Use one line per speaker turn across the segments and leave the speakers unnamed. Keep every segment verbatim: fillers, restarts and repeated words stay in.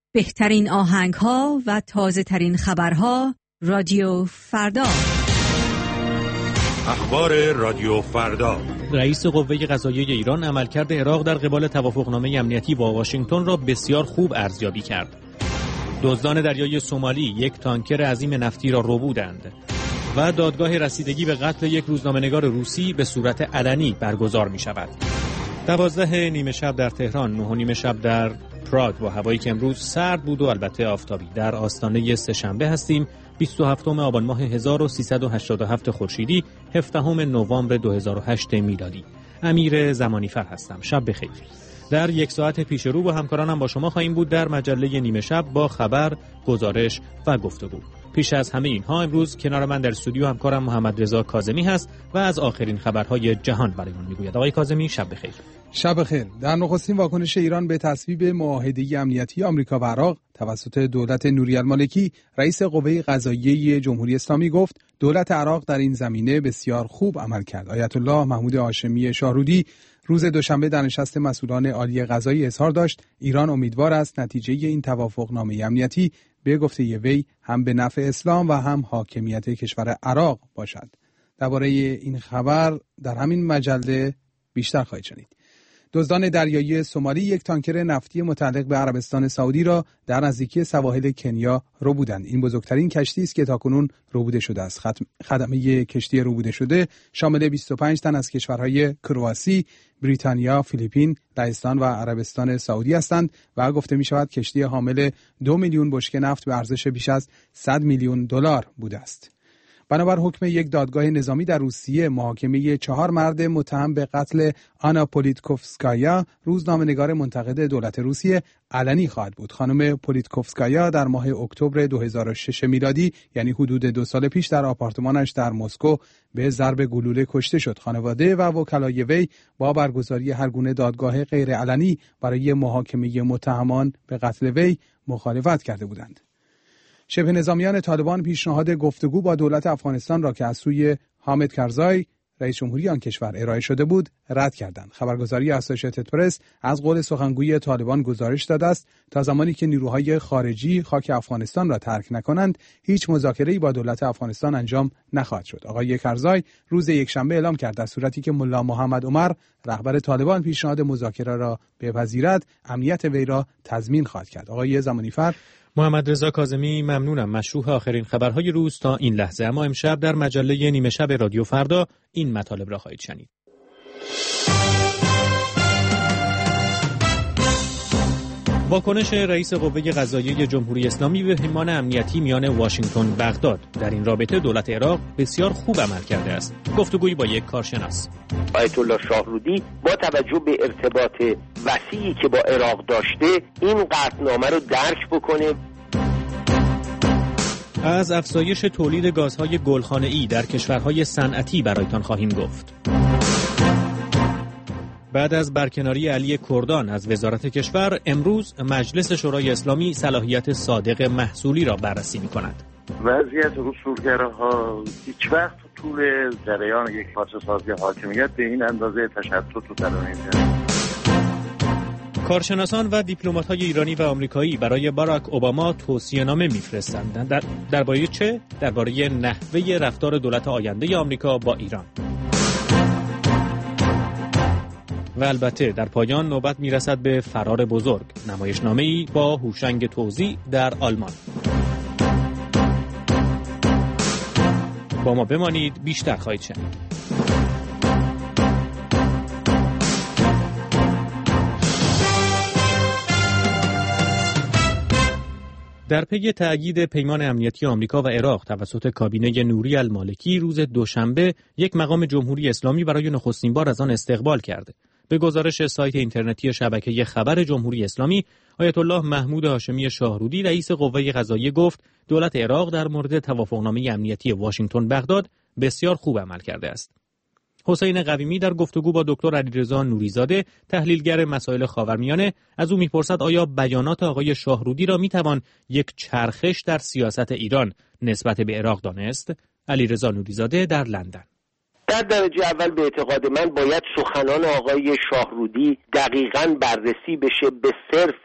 بهترین آهنگ‌ها و تازه‌ترین خبرها رادیو فردا.
اخبار رادیو فردا.
رئیس قوه قضاییه ایران عملکرد عراق در قبال توافقنامه امنیتی با واشنگتن را بسیار خوب ارزیابی کرد. دزدان دریای سومالی یک تانکر عظیم نفتی را ربودند و دادگاه رسیدگی به قتل یک روزنامه‌نگار روسی به صورت علنی برگزار می شود. دوازده نیمه شب در تهران، نه و نیم شب در پراگ با هوایی که امروز سرد بود و البته آفتابی. در آستانه سه‌شنبه هستیم، بیست و هفتم آبان ماه هزار و سیصد و هشتاد و هفت خورشیدی، هفدهم نوامبر دو هزار و هشت میلادی. امیر زمانیفر هستم. شب بخیر. در یک ساعت پیش رو با همکارانم با شما خواهیم بود در مجله نیمه شب با خبر، گزارش و گفتگو. پیش از همه اینها امروز کنار من در استودیو همکارم محمد رضا کاظمی هست و از آخرین خبرهای جهان برایمان میگوید. آقای کاظمی شب بخیر.
شب بخیر. در نخستین واکنش ایران به تصویب معاهده امنیتی آمریکا و عراق توسط دولت نوری المالکی، رئیس قوه قضاییه جمهوری اسلامی گفت دولت عراق در این زمینه بسیار خوب عمل کرد. آیت الله محمود هاشمی شاهرودی روز دوشنبه در نشست مسئولان عالی قضایی اظهار داشت ایران امیدوار است نتیجه این توافقنامه امنیتی به گفته وی هم به نفع اسلام و هم حاکمیت کشور عراق باشد. درباره این خبر در همین مجله بیشتر خواهید شنید. دزدان دریایی سومالی یک تانکر نفتی متعلق به عربستان سعودی را در نزدیکی سواحل کنیا ربودند. این بزرگترین کشتی است که تاکنون ربوده شده است. خدمه کشتی ربوده شده شامل بیست و پنج تن از کشورهای کرواسی، بریتانیا، فیلیپین، لهستان و عربستان سعودی هستند و گفته می شود کشتی حامل دو میلیون بشکه نفت به ارزش بیش از صد میلیون دلار بوده است. بنابر حکم یک دادگاه نظامی در روسیه، محاکمه چهار مرد متهم به قتل آنا پولیتکوفسکایا، روزنامه‌نگار منتقد دولت روسیه، علنی خواهد بود. خانم پولیتکوفسکایا در ماه اکتبر دو هزار و شش میلادی، یعنی حدود دو سال پیش، در آپارتمانش در مسکو به ضرب گلوله کشته شد. خانواده و وکلای وی با برگزاری هر گونه دادگاه غیر علنی برای محاکمه متهمان به قتل وی مخالفت کرده بودند. شبه نظامیان طالبان پیشنهاد گفتگو با دولت افغانستان را که از سوی حامد کرزای رئیس جمهوری آن کشور ارائه شده بود رد کردند. خبرگزاری اسوسییتد پرس از قول سخنگوی طالبان گزارش داده است تا زمانی که نیروهای خارجی خاک افغانستان را ترک نکنند هیچ مذاکره‌ای با دولت افغانستان انجام نخواهد شد. آقای کرزای روز یکشنبه اعلام کرد در صورتی که ملا محمد عمر رهبر طالبان پیشنهاد مذاکره را بپذیرد امنیت وی را تضمین خواهد کرد. آقای زمانیفر.
محمد رضا کاظمی ممنونم. مشروح آخرین خبرهای روز تا این لحظه. اما امشب در مجله نیمه شب رادیو فردا این مطالب را خواهید شنید. واکنش رئیس قوه قضاییه جمهوری اسلامی به پیمان امنیتی میان واشنگتن بغداد. در این رابطه دولت عراق بسیار خوب عمل کرده است. گفتگویی با یک کارشناس.
آیت الله شاهرودی با توجه به ارتباط وسیعی که با عراق داشته این قطعنامه رو درک بکنه.
از افزایش تولید گازهای گلخانه‌ای در کشورهای صنعتی برایتان خواهیم گفت. بعد از برکناری علی کردان از وزارت کشور، امروز مجلس شورای اسلامی صلاحیت صادق محصولی را بررسی می‌کند.
وضعیت اصولگراها هیچ وقت طول جریان یک پارچه‌سازی حاکمیت به این اندازه تشتت و تنوع نمی‌دهد.
کارشناسان و دیپلمات‌های ایرانی و آمریکایی برای باراک اوباما توصیه‌نامه می‌فرستند. در درباره چه؟ درباره نحوه رفتار دولت آینده آمریکا با ایران. و البته در پایان نوبت میرسد به فرار بزرگ، نمایشنامه‌ای با هوشنگ توزیع در آلمان. با ما بمانید، بیشتر خواهید شنید. در پی تأیید پیمان امنیتی آمریکا و عراق توسط کابینه نوری المالکی روز دوشنبه، یک مقام جمهوری اسلامی برای نخستین بار از آن استقبال کرده. به گزارش سایت اینترنتی شبکه خبر جمهوری اسلامی، آیت الله محمود هاشمی شاهرودی رئیس قوه قضاییه گفت دولت عراق در مورد توافقنامه امنیتی واشنگتن بغداد بسیار خوب عمل کرده است. حسین قویمی در گفتگو با دکتر علیرضا نوریزاده تحلیلگر مسائل خاورمیانه از او میپرسد آیا بیانات آقای شاهرودی را میتوان یک چرخش در سیاست ایران نسبت به عراق دانست؟ علیرضا نوریزاده در لندن.
در درجه اول به اعتقاد من باید سخنان آقای شاهرودی دقیقاً بررسی بشه به صرف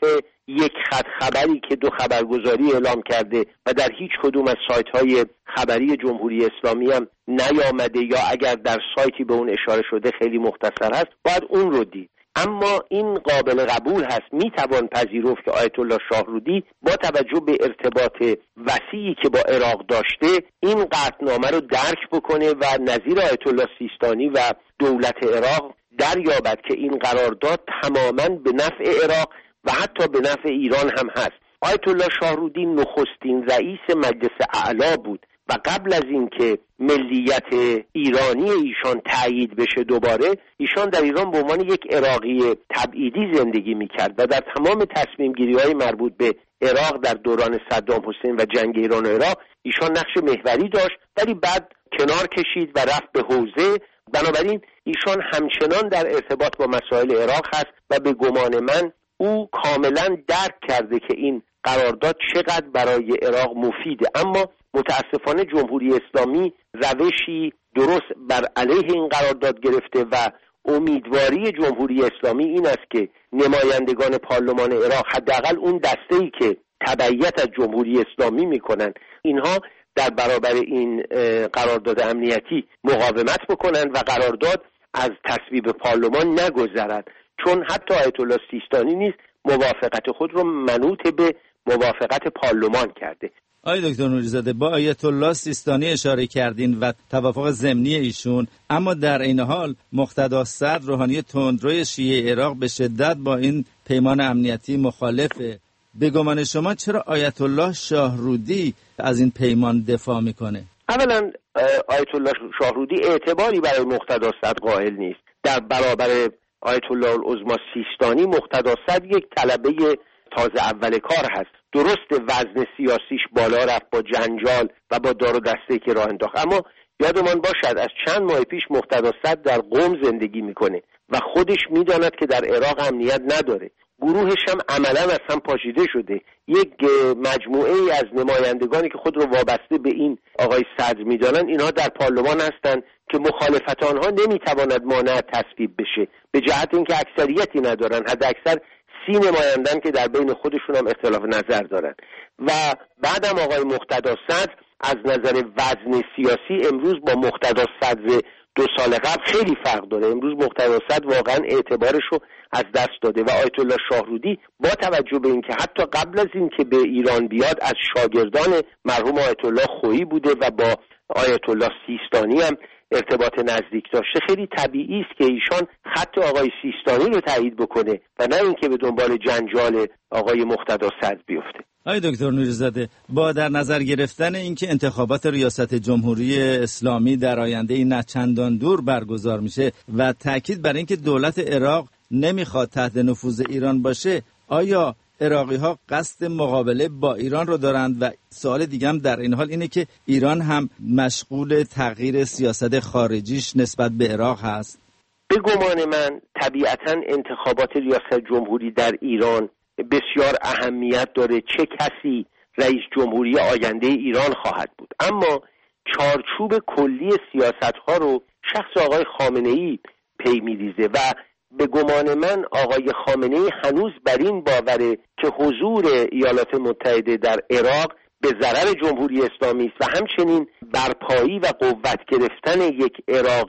یک خط خبری که دو خبرگزاری اعلام کرده و در هیچ کدوم از سایت‌های خبری جمهوری اسلامی هم نیامده یا اگر در سایتی به اون اشاره شده خیلی مختصر هست، باید اون رو دید. اما این قابل قبول هست، میتوان پذیرفت که آیت الله شاهرودی با توجه به ارتباط وسیعی که با عراق داشته این قطعنامه رو درک بکنه و نظیر آیت الله سیستانی و دولت عراق دریابد که این قرارداد تماما به نفع عراق و حتی به نفع ایران هم هست. آیت الله شاهرودی نخستین رئیس مجلس اعلی بود و قبل از اینکه ملیت ایرانی ایشان تایید بشه دوباره، ایشان در ایران به عنوان یک عراقی تبعیدی زندگی میکرد و در تمام تصمیم گیری های مربوط به عراق در دوران صدام حسین و جنگ ایران و عراق ایشان نقش محوری داشت، ولی بعد کنار کشید و رفت به حوزه. بنابراین ایشان همچنان در ارتباط با مسائل عراق هست و به گمان من او کاملا درک کرده که این قرارداد چقدر برای عراق مفیده. اما متاسفانه جمهوری اسلامی روشی درست بر علیه این قرارداد گرفته و امیدواری جمهوری اسلامی این است که نمایندگان پارلمان عراق، حداقل اون دسته‌ای که تبعیت از جمهوری اسلامی میکنن، اینها در برابر این قرارداد امنیتی مقاومت بکنن و قرارداد از تصویب پارلمان نگذرد، چون حتی آیت الله سیستانی نیز موافقت خود رو منوط به موافقت پارلمان کرده.
آقای دکتر نوری‌زاده، با آیت الله سیستانی اشاره کردین و توافق ضمنی ایشون، اما در این حال مقتدا صدر روحانی تندروی شیعه عراق به شدت با این پیمان امنیتی مخالفه. به گمان شما چرا آیت الله شاهرودی از این پیمان دفاع میکنه؟
اولا آیت الله شاهرودی اعتباری برای مقتدا صدر قائل نیست. در برابر آیت الله العظمی سیستانی، مقتدا صدر یک طلبه تازه اول کار هست. درست وزن سیاسیش بالا رفت با جنجال و با دار و دسته که راه انداخت، اما یادمان باشد از چند ماه پیش مقتدا صدر در قم زندگی میکنه و خودش میداند که در عراق امنیت نداره. گروهش هم عملا از هم پاشیده شده. یک مجموعه ای از نمایندگانی که خود رو وابسته به این آقای صدر میدانند، اینها در پارلمان هستند که مخالفت آنها نمیتواند مانع تصویب بشه، به جهت اینکه اکثریتی ندارن، حد اکثر سی نمایندن که در بین خودشون هم اختلاف نظر دارن. و بعدم آقای مقتدا صدر از نظر وزن سیاسی امروز با مقتدا صدر دو سال قبل خیلی فرق داره. امروز مقتدا صدر واقعا اعتبارش رو از دست داده و آیت الله شاهرودی با توجه به اینکه حتی قبل از اینکه به ایران بیاد از شاگردان مرحوم آیت الله خویی بوده و با آیت الله سیستانی هم ارتباط نزدیک داشته، خیلی طبیعی است که ایشان خط آقای سیستانی رو تایید بکنه و نه اینکه به دنبال جنجال آقای مقتدا صدر بیفته.
آقای دکتر نوری‌زاده، با در نظر گرفتن اینکه انتخابات ریاست جمهوری اسلامی در آینده نه چندان دور برگزار میشه و تاکید بر اینکه دولت عراق نمیخواد تحت نفوذ ایران باشه، آیا عراقی ها قصد مقابله با ایران رو دارند؟ و سوال دیگه هم در این حال اینه که ایران هم مشغول تغییر سیاست خارجیش نسبت به عراق هست.
به گمان من طبیعتاً انتخابات ریاست جمهوری در ایران بسیار اهمیت داره، چه کسی رئیس جمهوری آینده ایران خواهد بود، اما چارچوب کلی سیاست ها رو شخص آقای خامنه‌ای پی می‌ریزه و به گمان من آقای خامنه‌ای هنوز بر این باوره که حضور ایالات متحده در عراق به ضرر جمهوری اسلامی است و همچنین برپایی و قوت گرفتن یک عراق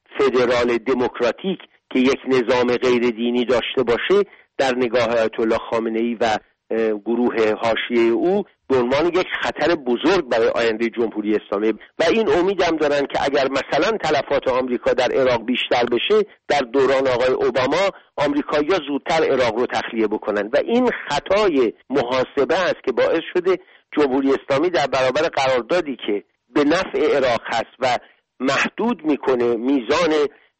فدرال دموکراتیک که یک نظام غیر دینی داشته باشه در نگاه آیت الله خامنه‌ای و گروه حاشیه او به عنوان یک خطر بزرگ برای آینده جمهوری اسلامی و این امیدم دارن که اگر مثلا تلفات آمریکا در عراق بیشتر بشه، در دوران آقای اوباما آمریکایی‌ها زودتر عراق رو تخلیه بکنن و این خطای محاسبه است که باعث شده جمهوری اسلامی در برابر قراردادی که به نفع عراق هست و محدود میکنه میزان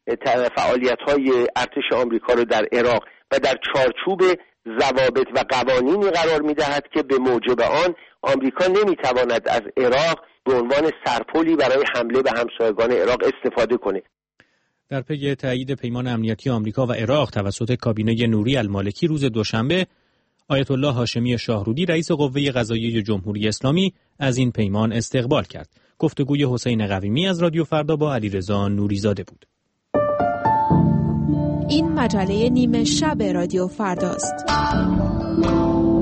فعالیت‌های ارتش آمریکا رو در عراق و در چارچوب ضوابط و قوانینی قرار می‌دهد که به موجب آن آمریکا نمی‌تواند از عراق به عنوان سرپلی برای حمله به همسایگان عراق استفاده کنه.
در پی تایید پیمان امنیتی آمریکا و عراق توسط کابینه نوری المالکی روز دوشنبه، آیت الله هاشمی شاهرودی رئیس قوه قضاییه جمهوری اسلامی از این پیمان استقبال کرد. گفتگوی حسین قویمی از رادیو فردا با علیرضا نوری‌زاده بود.
این مجله نیمه شب رادیو فرداست.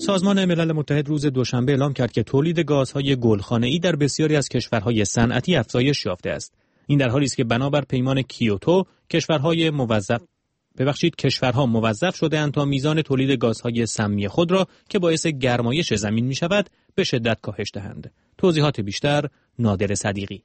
سازمان ملل متحد روز دوشنبه اعلام کرد که تولید گازهای گلخانه‌ای در بسیاری از کشورهای صنعتی افزایش یافته است. این در حالی است که بنابر پیمان کیوتو کشورهای موظف ببخشید کشورها موظف شده‌اند تا میزان تولید گازهای سمی خود را که باعث گرمایش زمین می‌شود به شدت کاهش دهند. توضیحات بیشتر نادر صدیقی.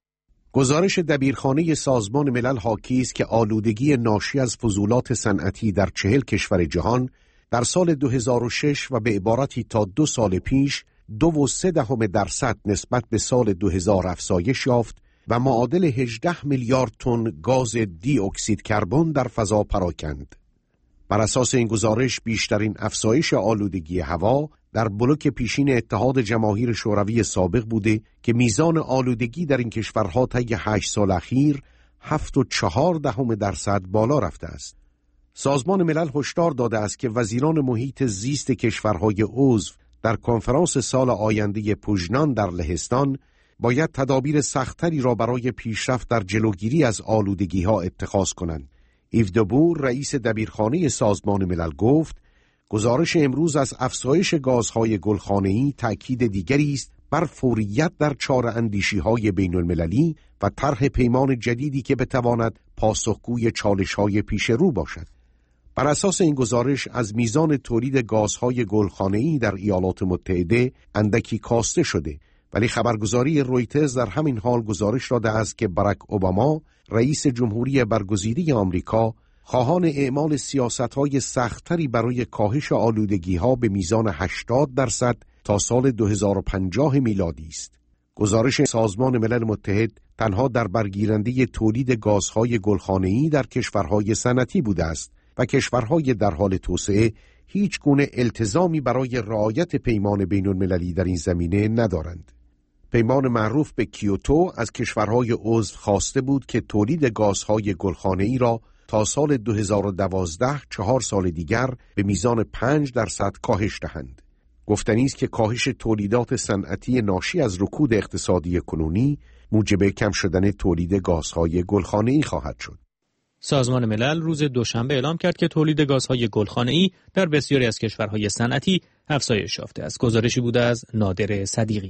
گزارش دبیرخانه سازمان ملل حاکی است که آلودگی ناشی از فضولات صنعتی در چهل کشور جهان در سال دو هزار و شش و به عبارتی تا دو سال پیش دو و سه دهم درصد نسبت به سال دو هزار افزایش یافت و معادل هجده میلیارد تن گاز دی اکسید کربن در فضا پراکند. بر اساس این گزارش بیشترین افزایش آلودگی هوا در بلوک پیشین اتحاد جماهیر شوروی سابق بوده که میزان آلودگی در این کشورها طی هشت سال اخیر هفت و چهار دهم درصد بالا رفته است. سازمان ملل هشدار داده است که وزیران محیط زیست کشورهای عضو در کنفرانس سال آینده پوژنان در لهستان باید تدابیر سختری را برای پیشرفت در جلوگیری از آلودگی‌ها اتخاذ کنند. ایو دبور رئیس دبیرخانه سازمان ملل گفت گزارش امروز از افزایش گازهای گلخانه‌ای تأکید دیگری است بر فوریت در چاره‌اندیشی‌های بین‌المللی و طرح پیمان جدیدی که بتواند پاسخگوی چالش‌های پیش رو باشد. بر اساس این گزارش از میزان تولید گازهای گلخانه‌ای در ایالات متحده اندکی کاسته شده، ولی خبرگزاری رویترز در همین حال گزارش داده است که باراک اوباما رئیس جمهوری برگزیده آمریکا خواهان اعمال سیاست‌های سخت‌تری برای کاهش آلودگی‌ها به میزان هشتاد درصد تا سال دو هزار و پنجاه میلادی است. گزارش سازمان ملل متحد تنها در برگیرنده تولید گازهای گلخانه‌ای در کشورهای صنعتی بوده است و کشورهای در حال توسعه هیچ گونه التزامی برای رعایت پیمان بین‌المللی در این زمینه ندارند. پیمان معروف به کیوتو از کشورهای عضو خواسته بود که تولید گازهای گلخانه‌ای را تا سال دو هزار و دوازده، چهار سال دیگر به میزان پنج درصد کاهش دهند. گفتنی است که کاهش تولیدات صنعتی ناشی از رکود اقتصادی کنونی موجب کم شدن تولید گازهای گلخانه‌ای خواهد شد.
سازمان ملل روز دوشنبه اعلام کرد که تولید گازهای گلخانه‌ای در بسیاری از کشورهای صنعتی افزایش یافته است. گزارشی بوده از نادر صدیقی.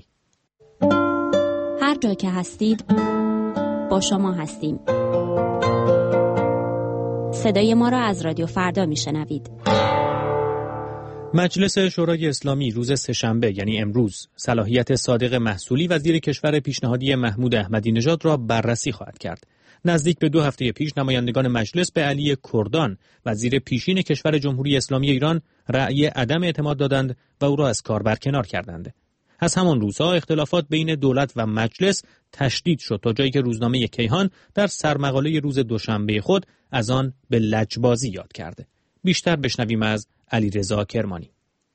هر جا که هستید با شما هستیم. صدای ما را از رادیو فردا میشنوید.
مجلس شورای اسلامی روز سه‌شنبه یعنی امروز صلاحیت صادق محصولی وزیر کشور پیشنهادی محمود احمدی نژاد را بررسی خواهد کرد. نزدیک به دو هفته پیش نمایندگان مجلس به علی کردان وزیر پیشین کشور جمهوری اسلامی ایران رأی عدم اعتماد دادند و او را از کار برکنار کردند. از همان روزها اختلافات بین دولت و مجلس تشدید شد تا جایی که روزنامه کیهان در سرمقاله روز دوشنبه خود از آن به لجبازی یاد کرده. بیشتر بشنویم از علیرضا کرمانی.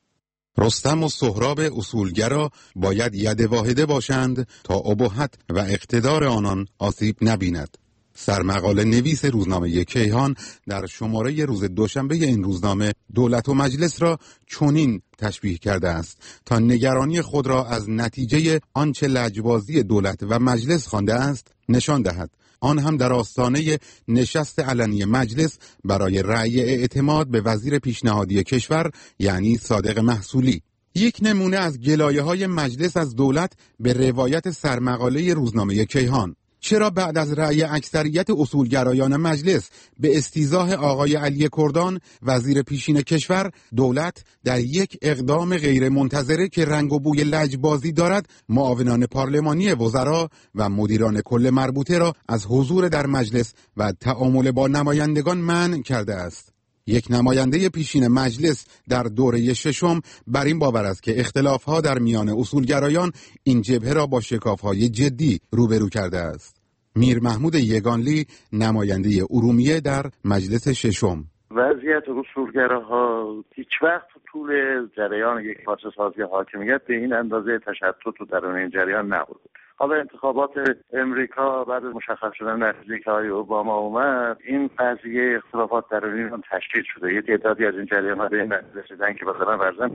رستم و سهراب اصولگرا باید ید واحده باشند تا ابهت و اقتدار آنان آسیب نبیند. سرمقاله نویس روزنامه کیهان در شماره روز دوشنبه این روزنامه دولت و مجلس را چنین تشبیه کرده است تا نگرانی خود را از نتیجه آنچه لجبازی دولت و مجلس خوانده است نشان دهد، آن هم در آستانه نشست علنی مجلس برای رأی اعتماد به وزیر پیشنهادی کشور یعنی صادق محصولی. یک نمونه از گلایه‌های مجلس از دولت به روایت سرمقاله روزنامه کیهان. چرا بعد از رأی اکثریت اصولگرایان مجلس به استیضاح آقای علی کردان وزیر پیشین کشور، دولت در یک اقدام غیر منتظره که رنگ و بوی لجبازی دارد معاونان پارلمانی وزرا و مدیران کل مربوطه را از حضور در مجلس و تعامل با نمایندگان منع کرده است؟ یک نماینده پیشین مجلس در دوره ششم بر این باور است که اختلاف‌ها در میان اصولگرایان این جبهه را با شکاف‌های جدی روبرو کرده است. میر محمود یگانلی نماینده ارومیه در مجلس ششم:
وضعیت اصولگراها هیچ وقت طول جریان یک پارچه سازی حاکمیت به این اندازه تشتت و درون این جریان نبود. حالا انتخابات امریکا بعد از مشخص شدن نتیجه که آقای اوباما اومد، این قضیه اختلافات درونی هم تشدید شده. یه تعدادی از این جریان‌ها به این نتیجه رسیدن که مثلا فرضاً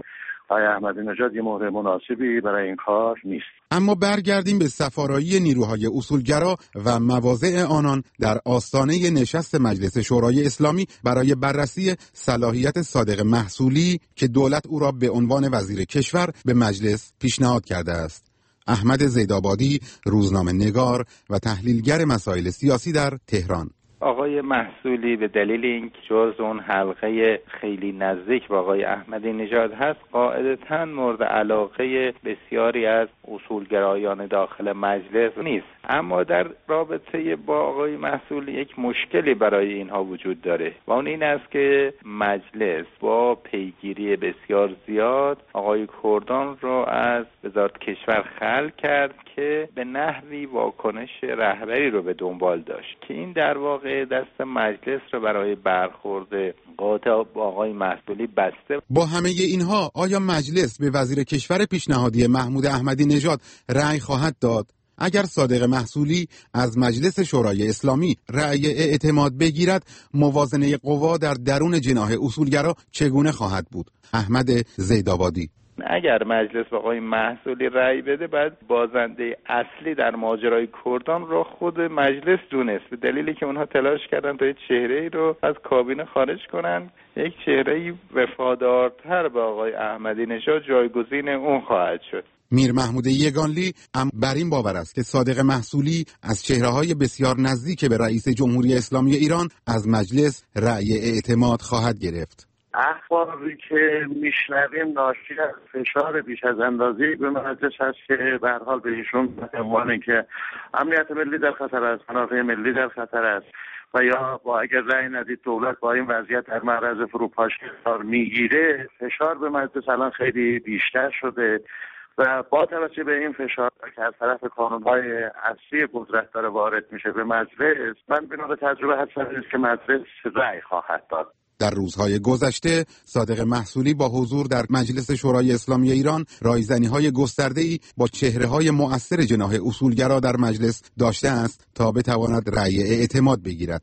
آقای احمدی نژاد یه مهره مناسبی برای این کار نیست.
اما برگردیم به سفارایی نیروهای اصولگرا و مواضع آنان در آستانه نشست مجلس شورای اسلامی برای بررسی صلاحیت صادق محصولی که دولت او را به عنوان وزیر کشور به مجلس پیشنهاد کرده است. احمد زیدآبادی، روزنامه نگار و تحلیلگر مسائل سیاسی در تهران.
آقای محصولی به دلیل اینکه جز اون حلقه خیلی نزدیک با آقای احمدی نژاد هست، قاعدتاً مورد علاقه بسیاری از اصولگرایان داخل مجلس نیست. اما در رابطه با آقای محصولی یک مشکلی برای اینها وجود داره و اون این است که مجلس با پیگیری بسیار زیاد آقای کردان را از وزارت کشور خلع کرد که به نحوی واکنش رهبری رو به دنبال داشت که این در واقع دست مجلس رو برای برخورد قاطع با آقای محصولی بسته.
با همه اینها آیا مجلس به وزیر کشور پیشنهادی محمود احمدی نژاد رأی خواهد داد؟ اگر صادق محصولی از مجلس شورای اسلامی رأی اعتماد بگیرد، موازنه قوا در درون جناح اصولگرا چگونه خواهد بود؟ احمد زیدآبادی:
اگر مجلس با آقای محصولی رأی بده، بعد بازنده اصلی در ماجرای کردان رو خود مجلس دونست، به دلیلی که اونها تلاش کردن تا یک چهره‌ای رو از کابینه خارج کنن، یک چهره‌ای وفادارتر به آقای احمدی نژاد جایگزین اون خواهد شد.
میر محمود یگانلی هم بر این باور است که صادق محصولی از چهره‌های بسیار نزدیک به رئیس جمهوری اسلامی ایران از مجلس رأی اعتماد خواهد گرفت.
اخباری که میشنویم ناشی از فشار بیش از اندازه‌ای به مجلس هست که به هر حال به ایشون به عنوان اینکه امنیت ملی در خطر است، منافع ملی در خطر است و یا با اگر رأی ندید دولت با این وضعیت در معرض فروپاشی قرار میگیره، فشار به مجلس الان خیلی بیشتر شده و با توجه به این فشار که از طرف کانون‌های اصلی قدرت داره وارد میشه به مجلس، من بنا به تجربه هستم که مجلس رأی خواهد داد.
در روزهای گذشته صادق محصولی با حضور در مجلس شورای اسلامی ایران رایزنی‌های گسترده‌ای با چهره‌های مؤثر جناح اصولگرا در مجلس داشته است تا بتواند رأی اعتماد بگیرد.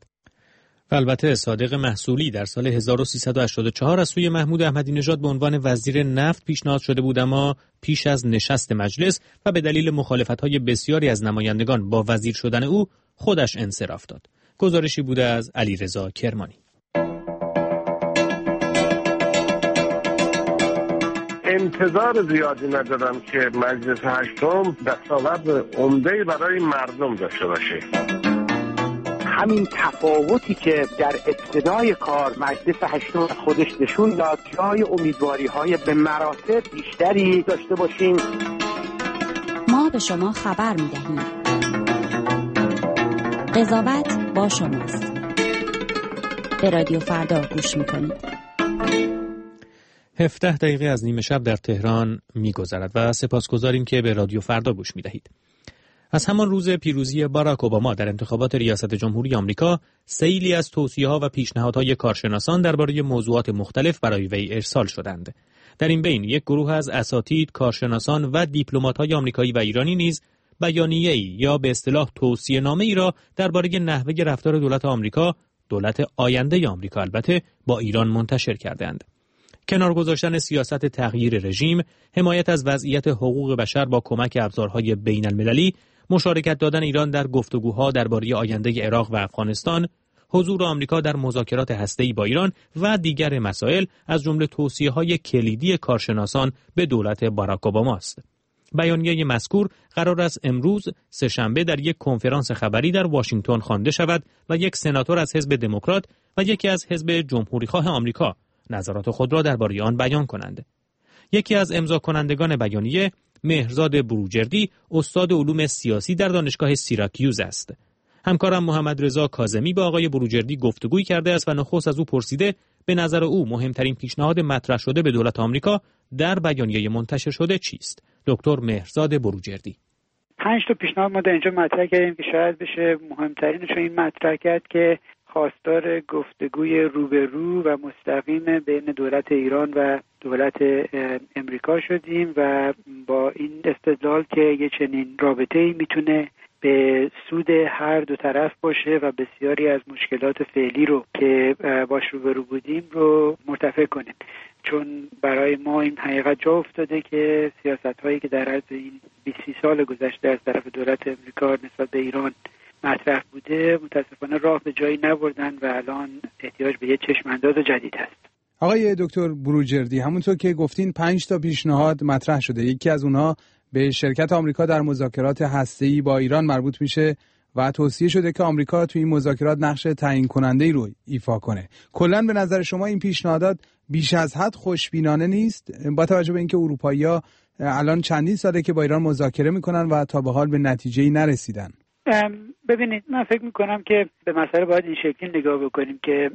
و البته صادق محصولی در سال هزار و سیصد و هشتاد و چهار از سوی محمود احمدی نژاد به عنوان وزیر نفت پیشنهاد شده بود، اما پیش از نشست مجلس و به دلیل مخالفت‌های بسیاری از نمایندگان با وزیر شدن او خودش انصراف داد. گزارشی بوده از علیرضا کرمانی.
انتظار زیادی ندارم که مجلس هشتم دستاورد عمده‌ای برای مردم داشته باشه.
همین تفاوتی که در ابتدای کار مجلس هشتم خودش نشون داد، جای امیدواری‌های به مراتب بیشتری داشته باشیم.
ما به شما خبر می‌دهیم. قضاوت با شماست. به رادیو فردا گوش می‌کنید.
هفده دقیقه از نیمه شب در تهران می‌گذرد و سپاسگزاریم که به رادیو فردا گوش می‌دهید. از همان روز پیروزی باراک اوباما در انتخابات ریاست جمهوری آمریکا، سیلی از توصیه‌ها و پیشنهادهای کارشناسان درباره موضوعات مختلف برای وی ارسال شدند. در این بین یک گروه از اساتید، کارشناسان و دیپلمات‌های آمریکایی و ایرانی نیز بیانیه‌ای یا به اصطلاح توصیه‌نامه‌ای را درباره نحوه رفتار دولت آمریکا، دولت آینده آمریکا البته، با ایران منتشر کردند. کنار گذاشتن سیاست تغییر رژیم، حمایت از وضعیت حقوق بشر با کمک ابزارهای بین المللی، مشارکت دادن ایران در گفتگوها درباره آینده عراق و افغانستان، حضور آمریکا در مذاکرات هسته‌ای با ایران و دیگر مسائل از جمله توصیه‌های کلیدی کارشناسان به دولت باراک اوباما است. بیانیه مذکور قرار است امروز سه‌شنبه در یک کنفرانس خبری در واشنگتن خوانده شود و یک سناتور از حزب دموکرات و یکی از حزب جمهوری‌خواه آمریکا نظرات خود را درباره آن بیان کنند. یکی از امضا کنندگان بیانیه مهرزاد بروجردی، استاد علوم سیاسی در دانشگاه سیراکیوز است. همکارم محمد رضا کاظمی با آقای بروجردی گفتگوی کرده است و نخست از او پرسیده به نظر او مهمترین پیشنهاد مطرح شده به دولت آمریکا در بیانیه منتشر شده چیست؟ دکتر مهرزاد بروجردی:
پنج تا پیشنهاد ما در اینجا مطرح کردیم که شاید بشه مهمترینشون این مطرح کرد که خواستار گفتگوی روبرو و مستقیم بین دولت ایران و دولت امریکا شدیم و با این استدلال که یه چنین رابطه‌ای میتونه به سود هر دو طرف باشه و بسیاری از مشکلات فعلی رو که باش روبرو بودیم رو مرتفع کنیم. چون برای ما این حقیقت جا افتاده که سیاست‌هایی که در عرض این بیست سال گذشته از طرف دولت امریکا نسبت به ایران مطرح بوده متاسفانه راه به جایی نبردن و الان احتیاج به یه چشم‌انداز جدید هست.
آقای دکتر بروجردی، همونطور که گفتین پنج تا پیشنهاد مطرح شده. یکی از اونها به شرکت آمریکا در مذاکرات هسته‌ای با ایران مربوط میشه و توصیه شده که آمریکا توی این مذاکرات نقش تعیین کننده‌ای رو ایفا کنه. کلاً به نظر شما این پیشنهادات بیش از حد خوشبینانه نیست با توجه به اینکه اروپایی‌ها الان چندین ساله که با ایران مذاکره میکنن و تا به حال به نتیجه‌ای نرسیدن؟
ببینید من فکر میکنم که به مسئله باید این شکلی نگاه بکنیم که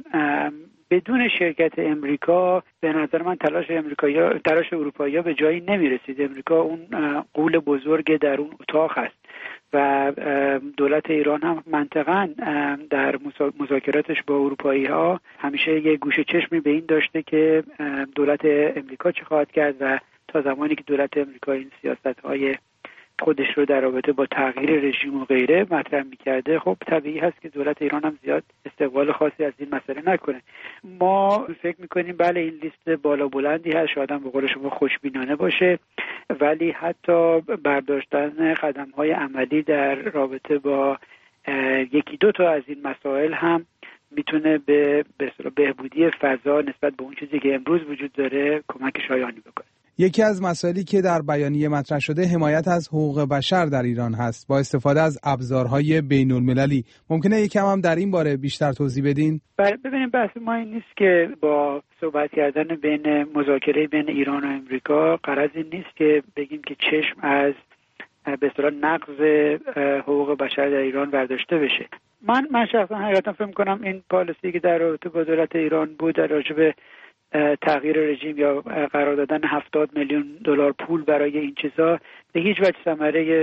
بدون شرکت امریکا به نظر من تلاش امریکایی‌ها تلاش اروپایی‌ها به جایی نمیرسید. امریکا اون غول بزرگ در اون اتاق هست و دولت ایران هم منطقاً در مذاکراتش با اروپایی‌ها همیشه یه گوشه چشمی به این داشته که دولت امریکا چه خواهد کرد و تا زمانی که دولت امریکا این سیاست‌های خودش رو در رابطه با تغییر رژیم و غیره مطرح می‌کرده، خب طبیعی هست که دولت ایران هم زیاد استقبال خاصی از این مسئله نکنه. ما فکر می‌کنیم بله این لیست بالا بلندی هست، شاید هم به قول شما خوشبینانه باشه، ولی حتی برداشتن قدم‌های عملی در رابطه با یکی دو تا از این مسائل هم میتونه به به بهبودی فضا نسبت به اون چیزی که امروز وجود داره کمک شایانی بکنه.
یکی از مسائلی که در بیانیه مطرح شده حمایت از حقوق بشر در ایران هست با استفاده از ابزارهای بین‌المللی. ممکنه یکم هم در این باره بیشتر توضیح بدین؟
ببینیم بحث ما این نیست که با صحبت کردن بین مذاکره بین ایران و امریکا غرض این نیست که بگیم که چشم از به اصطلاح نقض حقوق بشر در ایران برداشته بشه. من من شخصا حقیقتا فکر می‌کنم این پالیسی که در رابطه با دولت ایران بود در راجع تغییر رژیم یا قرار دادن هفتاد میلیون دلار پول برای این چیزا به هیچ وجه ثمره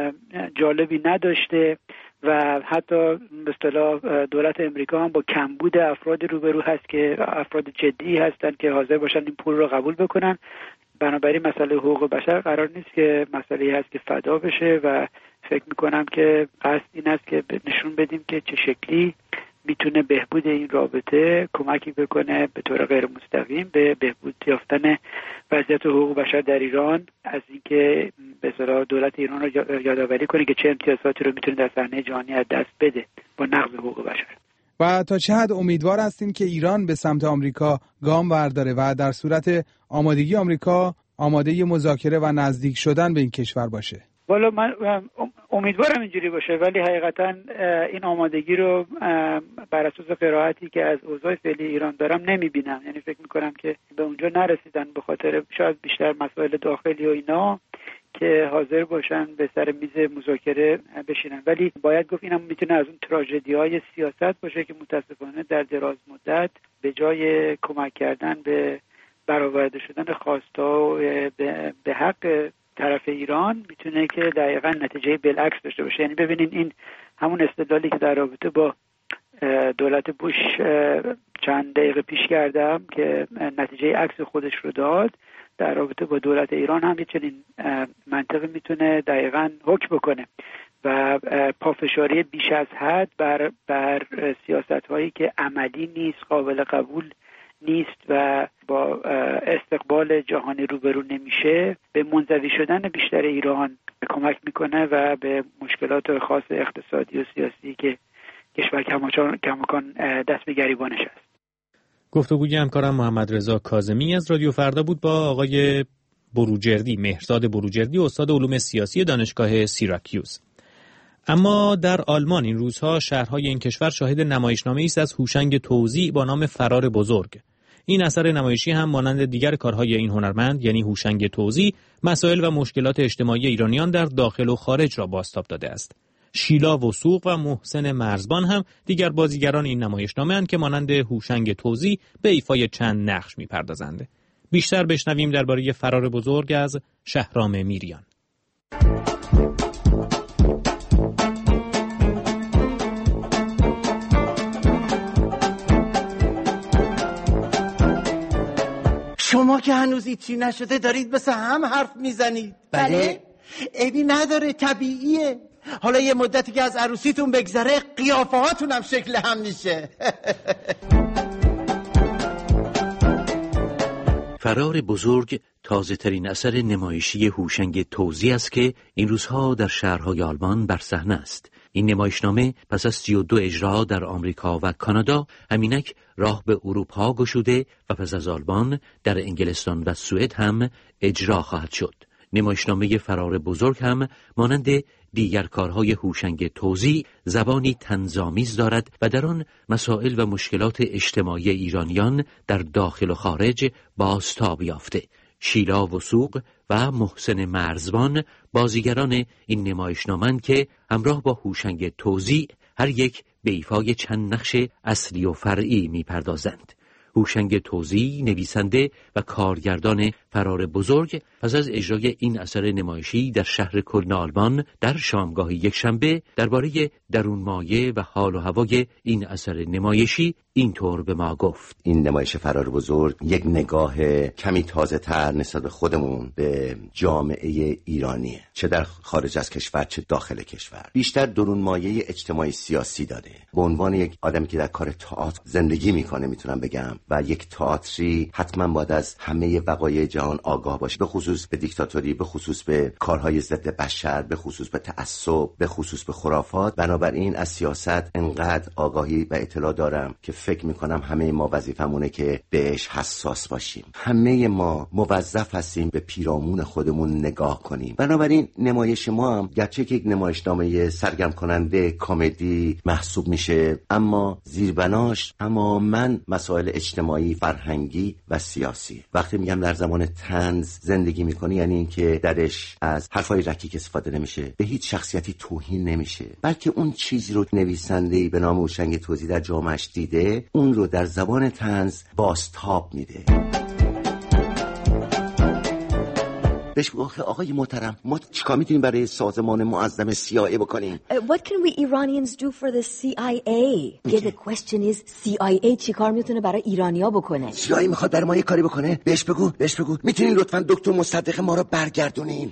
جالبی نداشته و حتی به اصطلاح دولت امریکا هم با کمبود افراد روبرو هست که افراد جدی هستند که حاضر باشن این پول رو قبول بکنن. بنابراین مسئله حقوق بشر قرار نیست که مسئله‌ای هست که فدا بشه و فکر میکنم که قصد این است که نشون بدیم که چه شکلی میتونه بهبود این رابطه کمکی بکنه به طور غیر مستقیم به بهبود یافتن وضعیت حقوق بشر در ایران، از اینکه به اصطلاح دولت ایران رو یادآوری کنه که چه امتیازاتی رو میتونه در صحنه جهانی از دست بده با نقض حقوق بشر.
و تا چه حد امیدوار هستین که ایران به سمت آمریکا گام برداره و در صورت آمادگی آمریکا آماده مذاکره و نزدیک شدن به این کشور باشه؟
والا من امیدوارم اینجوری باشه، ولی حقیقتا این آمادگی رو بر اساس قرائتی که از اوضاع فعلی ایران دارم نمیبینم. یعنی فکر میکنم که به اونجا نرسیدن به خاطر شاید بیشتر مسائل داخلی و اینا که حاضر باشن به سر میز مذاکره بشینن. ولی باید گفت اینم میتونه از اون تراژدی‌های سیاست باشه که متاسفانه در دراز مدت به جای کمک کردن به برآورده شدن خواست‌ها به حق طرف ایران میتونه که دقیقاً نتیجه بالعکس داشته باشه. یعنی ببینین این همون استدلالی که در رابطه با دولت بوش چند دقیقه پیش کردم که نتیجه عکس خودش رو داد، در رابطه با دولت ایران هم چنین منطقی میتونه دقیقاً حکم بکنه و پافشاری بیش از حد بر بر سیاست‌هایی که عملی نیست، قابل قبول نیست و با استقبال جهانی روبرو نمیشه به منزوی شدن بیشتر ایران کمک میکنه و به مشکلات خاص اقتصادی و سیاسی که کشور کماکان دست به گریبانش است.
گفتگوی همکارم محمد رضا کاظمی از رادیو فردا بود با آقای بروجردی، مهرزاد بروجردی، استاد علوم سیاسی دانشگاه سیراکیوس. اما در آلمان این روزها شهرهای این کشور شاهد نمایشنامه‌ای است از هوشنگ توزیع با نام فرار بزرگ. این اثر نمایشی هم مانند دیگر کارهای این هنرمند یعنی هوشنگ توزیع مسائل و مشکلات اجتماعی ایرانیان در داخل و خارج را بازتاب داده است. شیلا وثوق و محسن مرزبان هم دیگر بازیگران این نمایشنامه اند که مانند هوشنگ توزیع به ایفای چند نقش می‌پردازند. بیشتر بشنویم درباره فرار بزرگ از شهرام میریان.
شما که هنوز هیچی نشده دارید مثل هم حرف میزنید. بله؟ عیبی نداره، طبیعیه. حالا یه مدتی که از عروسیتون بگذره قیافه هاتون هم شکل هم میشه.
فرار بزرگ تازه ترین اثر نمایشی هوشنگ توزی است که این روزها در شهرهای آلمان بر صحنه است. این نمایشنامه پس از سی و دو اجرا در آمریکا و کانادا همینک راه به اروپا گشوده و پس از آلمان در انگلستان و سوئد هم اجرا خواهد شد. نمایشنامه فرار بزرگ هم مانند دیگر کارهای هوشنگ توزی زبانی طنزآمیز دارد و در آن مسائل و مشکلات اجتماعی ایرانیان در داخل و خارج بازتاب یافته. شیلا وثوق و محسن مرزبان بازیگران این نمایشنامه‌اند که همراه با هوشنگ توزی هر یک به ایفای چند نقش اصلی و فرعی می‌پردازند. هوشنگ توزی نویسنده و کارگردان فرار بزرگ پس از اجرای این اثر نمایشی در شهر کلن آلمان در شامگاه یکشنبه درباره درونمایه و حال و هوای این اثر نمایشی اینطور به ما گفت:
این نمایش فرار بزرگ یک نگاه کمی تازه تر نسبت به خودمون به جامعه ایرانیه، چه در خارج از کشور چه داخل کشور. بیشتر درونمایه اجتماعی سیاسی داره. به عنوان یک آدمی که در کار تئاتر زندگی میکنه میتونم بگم و یک تئاتری حتما باید از همه وقایع جهان آگاه باشه، به خصوص به دیکتاتوری، به خصوص به کارهای ضد بشر، به خصوص به تعصب، به خصوص به خرافات. بنابراین از سیاست انقدر آگاهی و اطلاع دارم که فکر میکنم همه ما وظیفمونه که بهش حساس باشیم. همه ما موظف هستیم به پیرامون خودمون نگاه کنیم. بنابراین نمایش ما هم گرچه که یک نمایشنامه سرگرم کننده کمدی محسوب میشه، اما زیربناش تماماً مسائل اجتماعی، فرهنگی و سیاسی. وقتی میگم در زمان طنز زندگی میکنی، یعنی اینکه درش از حرفای رکیک استفاده نمیشه، به هیچ شخصیتی توهین نمیشه، بلکه اون چیزی رو نویسنده‌ای به نام هوشنگ توزی در جامعه‌اش دیده اون رو در زبان طنز بازتاب میده. بهش بگو آقای محترم، ما چیکار میتونیم برای سازمان معظم سی آی ای بکنیم؟
Uh, what can we Iranians do for the سی آی ای? Yeah, the question is سی آی ای چیکار میتونه برای ایرانیا بکنه؟
سی آی ای میخواد برای ما یه کاری بکنه؟ بهش بگو، بهش بگو میتونین لطفاً دکتر مصدق ما رو برگردونین.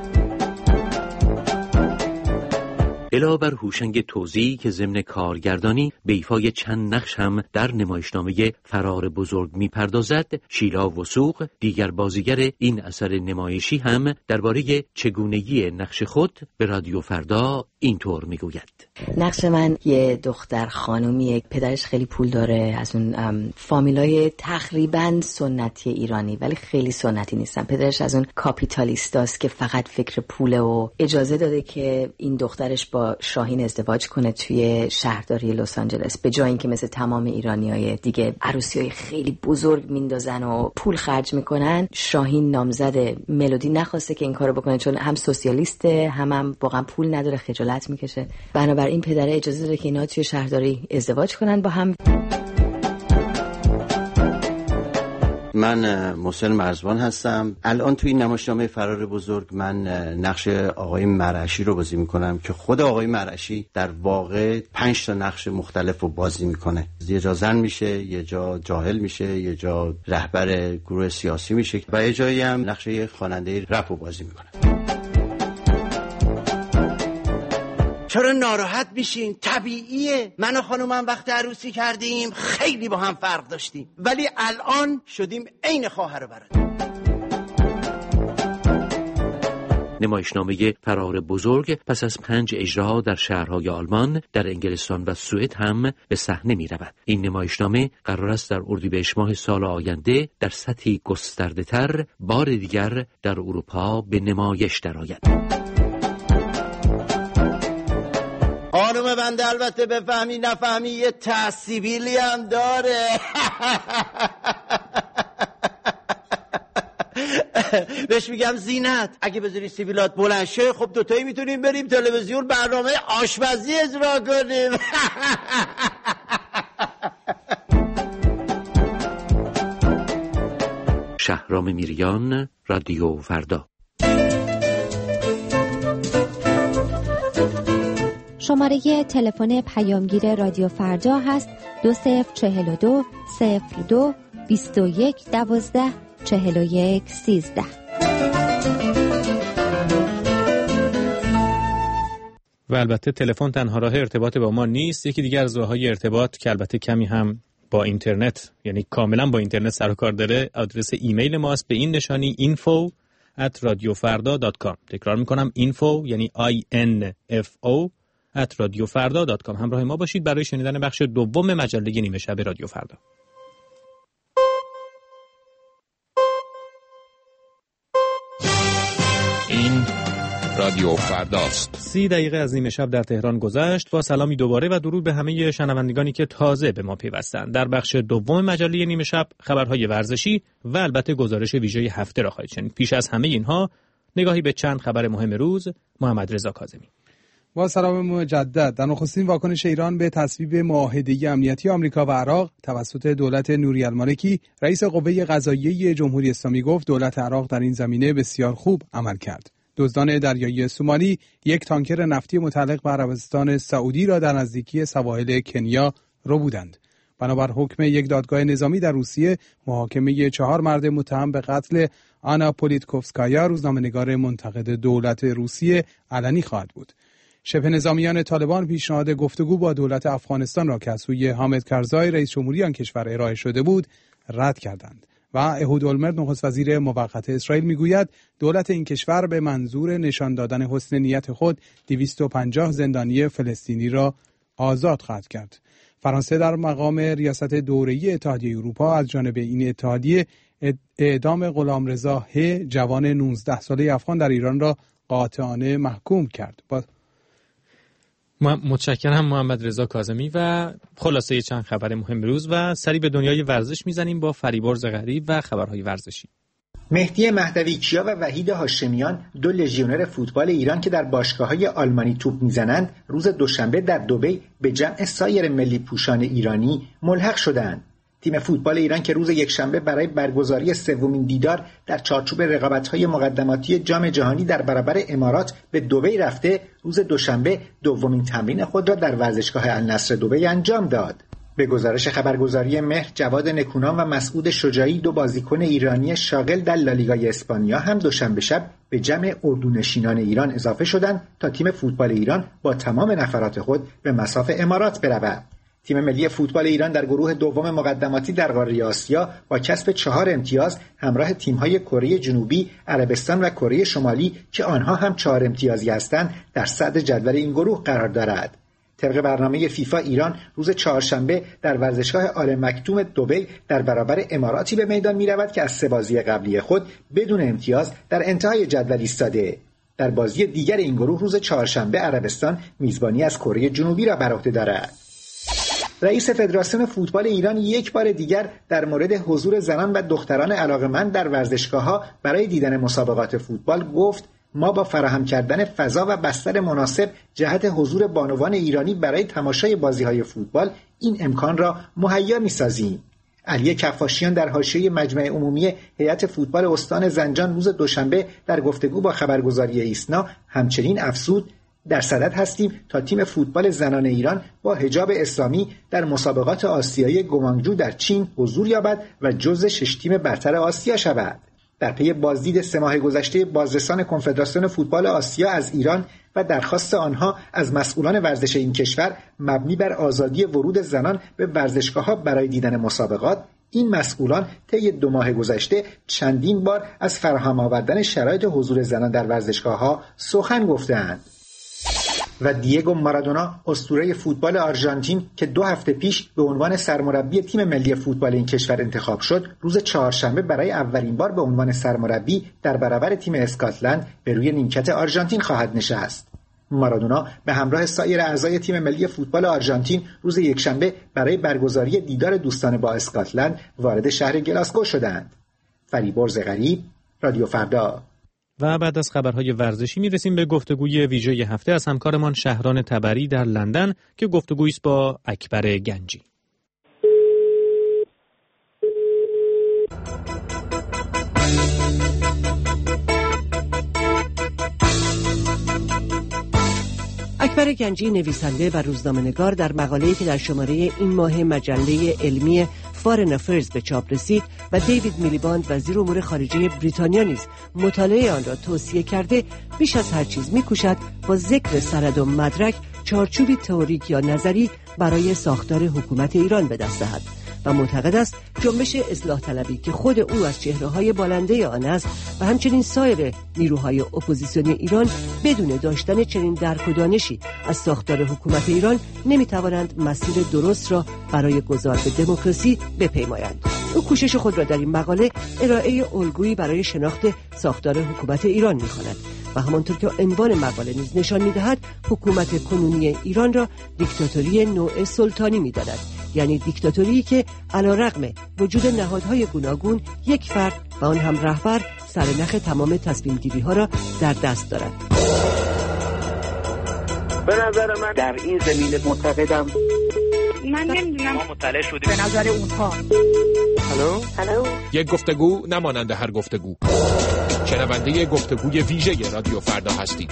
علاوه بر هوشنگ توزی که ضمن کارگردانی به ایفای چند نقش هم در نمایشنامه فرار بزرگ می‌پردازد، شیلا وثوق دیگر بازیگر این اثر نمایشی هم درباره چگونگی نقش خود به رادیو فردا اینطور میگوید:
نقش من یه دختر خانومیه، پدرش خیلی پول داره، از اون فامیلای تقریبا سنتی ایرانی ولی خیلی سنتی نیستن. پدرش از اون کاپیتالیستاست که فقط فکر پوله و اجازه داده که این دخترش با شاهین ازدواج کنه توی شهرداری لس آنجلس، به جای اینکه مثل تمام ایرانیای دیگه عروسیای خیلی بزرگ میندازن و پول خرج میکنن. شاهین نامزد ملودی نخواسته که این کارو بکنه، چون هم سوسیالیسته هم هم واقعا پول نداره، خجالت میکشه. بنابراین پدر اجازه داده که اینا توی شهرداری ازدواج کنن با هم.
من محسن مرزبان هستم. الان توی این نمایشنامه فرار بزرگ من نقش آقای مرعشی رو بازی میکنم که خود آقای مرعشی در واقع پنج تا نقش مختلف رو بازی میکنه. یه جا زن میشه، یه جا جاهل میشه، یه جا رهبر گروه سیاسی میشه و یه جایی هم نقش خواننده رپ رو بازی میکنه.
چرا ناراحت میشین؟ طبیعیه. من و خانومم وقت عروسی کردیم خیلی با هم فرق داشتیم، ولی الان شدیم عین خواهر و برادر.
نمایشنامه فرار بزرگ پس از پنج اجرا در شهرهای آلمان، در انگلستان و سوئد هم به صحنه می رود. این نمایشنامه قرار است در اردیبهشت ماه سال آینده در سطحی گسترده تر بار دیگر در اروپا به نمایش درآید.
خانم بنده البته بفهمی نفهمی یه تحصیبیلی هم داره. بهش میگم زینت، اگه بذاری سیبیلات بلند شه خب دوتایی میتونیم بریم تلویزیون برنامه آشپزی اجرا کنیم.
شهرام میریان، رادیو فردا.
شماره تلفن پیامگیر رادیو فردا هست دو صفر چهل و دو صفر دو بیست و یک دوازده چهل و یک سیزده.
و البته تلفن تنها راه ارتباط با ما نیست. یکی دیگر از راه‌های ارتباط که البته کمی هم با اینترنت، یعنی کاملا با اینترنت سر و کار داره، آدرس ایمیل ماست به این نشانی info at radiofarda dot com. تکرار میکنم info یعنی آی ان اف او at radiofarda dot com. همراه ما باشید برای شنیدن بخش دوم مجله نیمه شب رادیو فردا.
این رادیو فرداست.
سی دقیقه از نیمه شب در تهران گذشت. با سلامی دوباره و درود به همه شنوندگانی که تازه به ما پیوستند. در بخش دوم مجله نیمه شب خبرهای ورزشی و البته گزارش ویژه هفته را خواهید شنید. پیش از همه اینها نگاهی به چند خبر مهم روز. محمد رضا کاظمی.
با سلام مجدد. در نخستین واکنش ایران به تصویب معاهده امنیتی آمریکا و عراق توسط دولت نوری المالکی، رئیس قوه قضاییه جمهوری اسلامی گفت دولت عراق در این زمینه بسیار خوب عمل کرد. دزدان دریایی سومالی یک تانکر نفتی متعلق به عربستان سعودی را در نزدیکی سواحل کنیا ربودند. بنابر حکم یک دادگاه نظامی در روسیه، محاکمه چهار مرد متهم به قتل آنا پولیتکوفسکایا، روزنامه‌نگار منتقد دولت روسیه، علنی خواهد بود. شبه نظامیان طالبان پیشنهاد گفتگو با دولت افغانستان را که از سوی حامد کرزای رئیس جمهوری آن کشور ارائه شده بود رد کردند. و اهود اولمرت نخست وزیر موقت اسرائیل میگوید دولت این کشور به منظور نشان دادن حسن نیت خود دویست و پنجاه زندانی فلسطینی را آزاد خواهد کرد. فرانسه در مقام ریاست دوره‌ای اتحادیه اروپا از جانب این اتحادیه اعدام غلامرضا ه، جوان نوزده ساله افغان در ایران را قاطعانه محکوم کرد. با
متشکرم محمد رضا کاظمی. و خلاصه چند خبر مهم روز و سری به دنیای ورزش میزنیم با فریبرز غریب و خبرهای ورزشی.
مهدی مهدویکیا و وحید هاشمیان، دو لژیونر فوتبال ایران که در باشگاه‌های آلمانی توپ میزنند، روز دوشنبه در دبی به جمع سایر ملی پوشان ایرانی ملحق شدند. تیم فوتبال ایران که روز یکشنبه برای برگزاری سومین دیدار در چارچوب رقابت‌های مقدماتی جام جهانی در برابر امارات به دبی رفته، روز دوشنبه دومین تمرین خود را در ورزشگاه النصر دبی انجام داد. به گزارش خبرگزاری مهر، جواد نکونام و مسعود شجاعی، دو بازیکن ایرانی شاغل در لالیگای اسپانیا، هم دوشنبه شب به جمع اردونشینان ایران اضافه شدند تا تیم فوتبال ایران با تمام نفرات خود به مصاف امارات برود. تیم ملی فوتبال ایران در گروه دوم مقدماتی در قاره آسیا با کسب چهار امتیاز همراه تیم‌های کره جنوبی، عربستان و کره شمالی که آنها هم چهار امتیازی هستند در صدر جدول این گروه قرار دارد. طبق برنامه فیفا، ایران روز چهارشنبه در ورزشگاه آل مکتوم دبی در برابر اماراتی به میدان می‌رود که از سه بازی قبلی خود بدون امتیاز در انتهای جدول ایستاده. در بازی دیگر این گروه روز چهارشنبه عربستان میزبانی از کره جنوبی را بر عهده دارد. رئیس فدراسیون فوتبال ایران یک بار دیگر در مورد حضور زنان و دختران علاقه‌مند در ورزشگاه‌ها برای دیدن مسابقات فوتبال گفت ما با فراهم کردن فضا و بستر مناسب جهت حضور بانوان ایرانی برای تماشای بازی‌های فوتبال این امکان را مهیا می‌سازیم. علی کفاشیان در حاشیه مجمع عمومی هیئت فوتبال استان زنجان روز دوشنبه در گفتگو با خبرگزاری ایسنا همچنین افزود در صدد هستیم تا تیم فوتبال زنان ایران با حجاب اسلامی در مسابقات آسیایی گوانگجو در چین حضور یابد و جزو شش تیم برتر آسیا شود. در پی بازدید سه ماه گذشته بازرسان کنفدراسیون فوتبال آسیا از ایران و درخواست آنها از مسئولان ورزش این کشور مبنی بر آزادی ورود زنان به ورزشگاه‌ها برای دیدن مسابقات، این مسئولان طی دو ماه گذشته چندین بار از فراهم آوردن شرایط حضور زنان در ورزشگاه‌ها سخن گفته‌اند. و دیگو مارادونا، اسطوره فوتبال آرژانتین که دو هفته پیش به عنوان سرمربی تیم ملی فوتبال این کشور انتخاب شد، روز چهارشنبه برای اولین بار به عنوان سرمربی در برابر تیم اسکاتلند به روی نیمکت آرژانتین خواهد نشست. مارادونا به همراه سایر اعضای تیم ملی فوتبال آرژانتین روز یکشنبه برای برگزاری دیدار دوستانه با اسکاتلند وارد شهر گلاسگو شدند. فریبرز غریب، رادیو فردا.
و بعد از خبرهای ورزشی میرسیم به گفتگوی ویژه هفته از همکارمان شهران تبری در لندن که گفتگویی است با اکبر گنجی.
اکبر گنجی، نویسنده و روزنامه‌نگار، در مقاله‌ای که در شماره این ماه مجله علمی فارن افیرز به چاپ رسید و دیوید میلیباند، وزیر امور خارجه بریتانیا، نیز مطالعه آن را توصیه کرده، بیش از هر چیز می‌کوشد با ذکر سند و مدرک چارچوبی تئوریک یا نظری برای ساختار حکومت ایران به دست دهد. و معتقد است جنبش اصلاح طلبی که خود او از چهره‌های بالنده آن است و همچنین سایر نیروهای اپوزیسیونی ایران بدون داشتن چنین درک و دانشی از ساختار حکومت ایران نمی‌توانند مسیر درست را برای گذار به دموکراسی بپیمایند. او کوشش خود را در این مقاله ارائه الگویی برای شناخت ساختار حکومت ایران می‌خواند و همانطور که عنوان مقاله نیز نشان می‌دهد حکومت کنونی ایران را دیکتاتوری نوع سلطانی می‌داند، یعنی دیکتاتوری که علیرغم وجود نهادهای گوناگون یک فرد و آن هم رهبر سرنخ تمام تصمیم‌گیری‌ها را در دست دارد.
به نظر من در این زمینه معتقدم
من نمیدونم
ما مطلع شدیم
به نظر اونها.
هلو
هلو
یک گفتگو نمانند هر گفتگو. شنونده گفتگوی ویژه رادیو فردا هستید.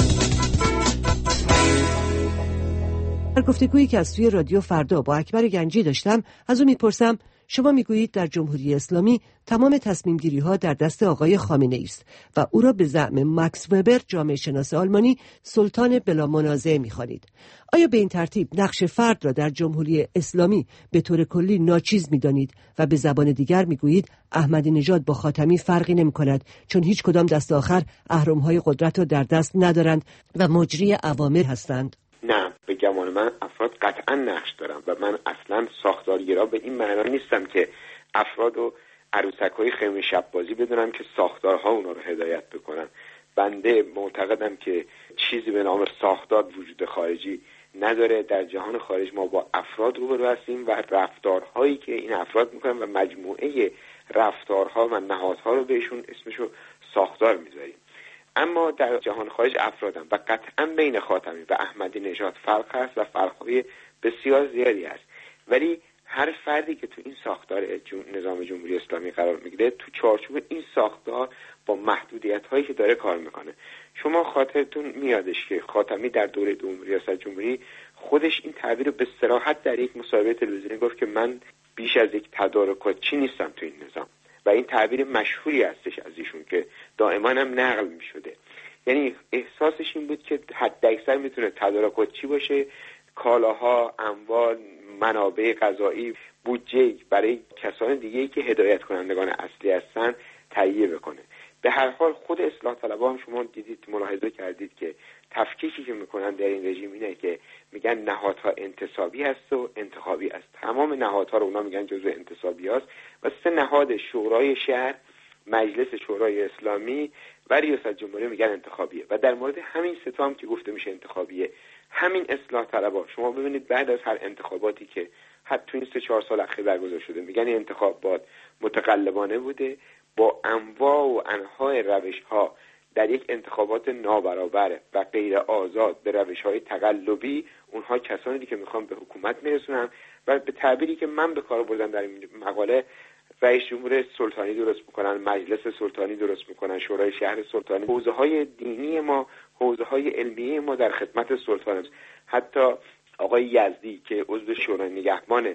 در گفتگویی که از سوی رادیو فردا با اکبر گنجی داشتم از او میپرسم شما میگویید در جمهوری اسلامی تمام تصمیم گیری ها در دست آقای خامنه ای است و او را به زعم مکس وبر جامعه شناس آلمانی سلطان بلا منازعه میخوانید. آیا به این ترتیب نقش فرد را در جمهوری اسلامی به طور کلی ناچیز میدانید و به زبان دیگر میگویید احمدی نژاد با خاتمی فرقی نمیکند چون هیچ کدام دست آخر اهرم‌های قدرت را در دست ندارند و مجری اوامر هستند؟
نه، به گمان من افراد قطعا نقش دارن و من اصلا ساختارگرا به این معنا نیستم که افراد و عروسک‌های خیمه شب بازی بدونم که ساختارها اونا رو هدایت بکنن. بنده معتقدم که چیزی به نام ساختار وجود خارجی نداره. در جهان خارج ما با افراد روبرو هستیم و رفتارهایی که این افراد میکنن و مجموعه رفتارها و نهادها رو بهشون اسمشو ساختار میذاریم. اما در جهان خارج افرادم و قطعا بین خاتمی و احمدی نژاد فرق هست و فرقهای بسیار زیادی هست، ولی هر فردی که تو این ساختار نظام جمهوری اسلامی قرار میگیره تو چارچوب این ساختار با محدودیت هایی که داره کار میکنه. شما خاطرتون میادش که خاتمی در دوره دوم ریاست جمهوری خودش این تعبیر رو به صراحت در یک مصاحبه تلویزیونی گفت که من بیش از یک تدارکاتچی نیستم تو این نظام و این تعبیر مشهوری هستش از ایشون که دائما هم نقل می شده. یعنی احساسش این بود که حد اکثر میتونه تدارکاتچی باشه، کالاها، اموال، منابع غذایی، بودجه برای کسان دیگه‌ای که هدایت کنندگان اصلی هستن تهیه بکنه. به هر حال خود اصلاح طلبها هم شما دیدید، ملاحظه کردید که تفکیکی که میکنن در این رژیم اینه که میگن نهادها انتصابی هست و انتخابی هست. تمام نهادها رو اونا میگن جزو انتصابی هست و سه نهاد شورای شهر، مجلس شورای اسلامی و ریاست جمهوری میگن انتخابیه و در مورد همین سه تا هم که گفته میشه انتخابیه، همین اصلاح طلبها شما ببینید بعد از هر انتخاباتی که حتی تو این سه چهار سال اخیر برگزار شده میگن این انتخابات متقلبانه بوده، با انواع و انواع روش‌ها در یک انتخابات نابرابر و غیر آزاد به روش‌های تقلبی اونها کسانی که میخوان به حکومت میرسونن و به تعبیری که من به کار بردم در این مقاله رئیس جمهور سلطانی درست میکنن، مجلس سلطانی درست میکنن، شورای شهر سلطانی، حوزه‌های دینی ما، حوزه‌های علمیه ما در خدمت سلطان است. حتی آقای یزدی که عضو شورای نگهبان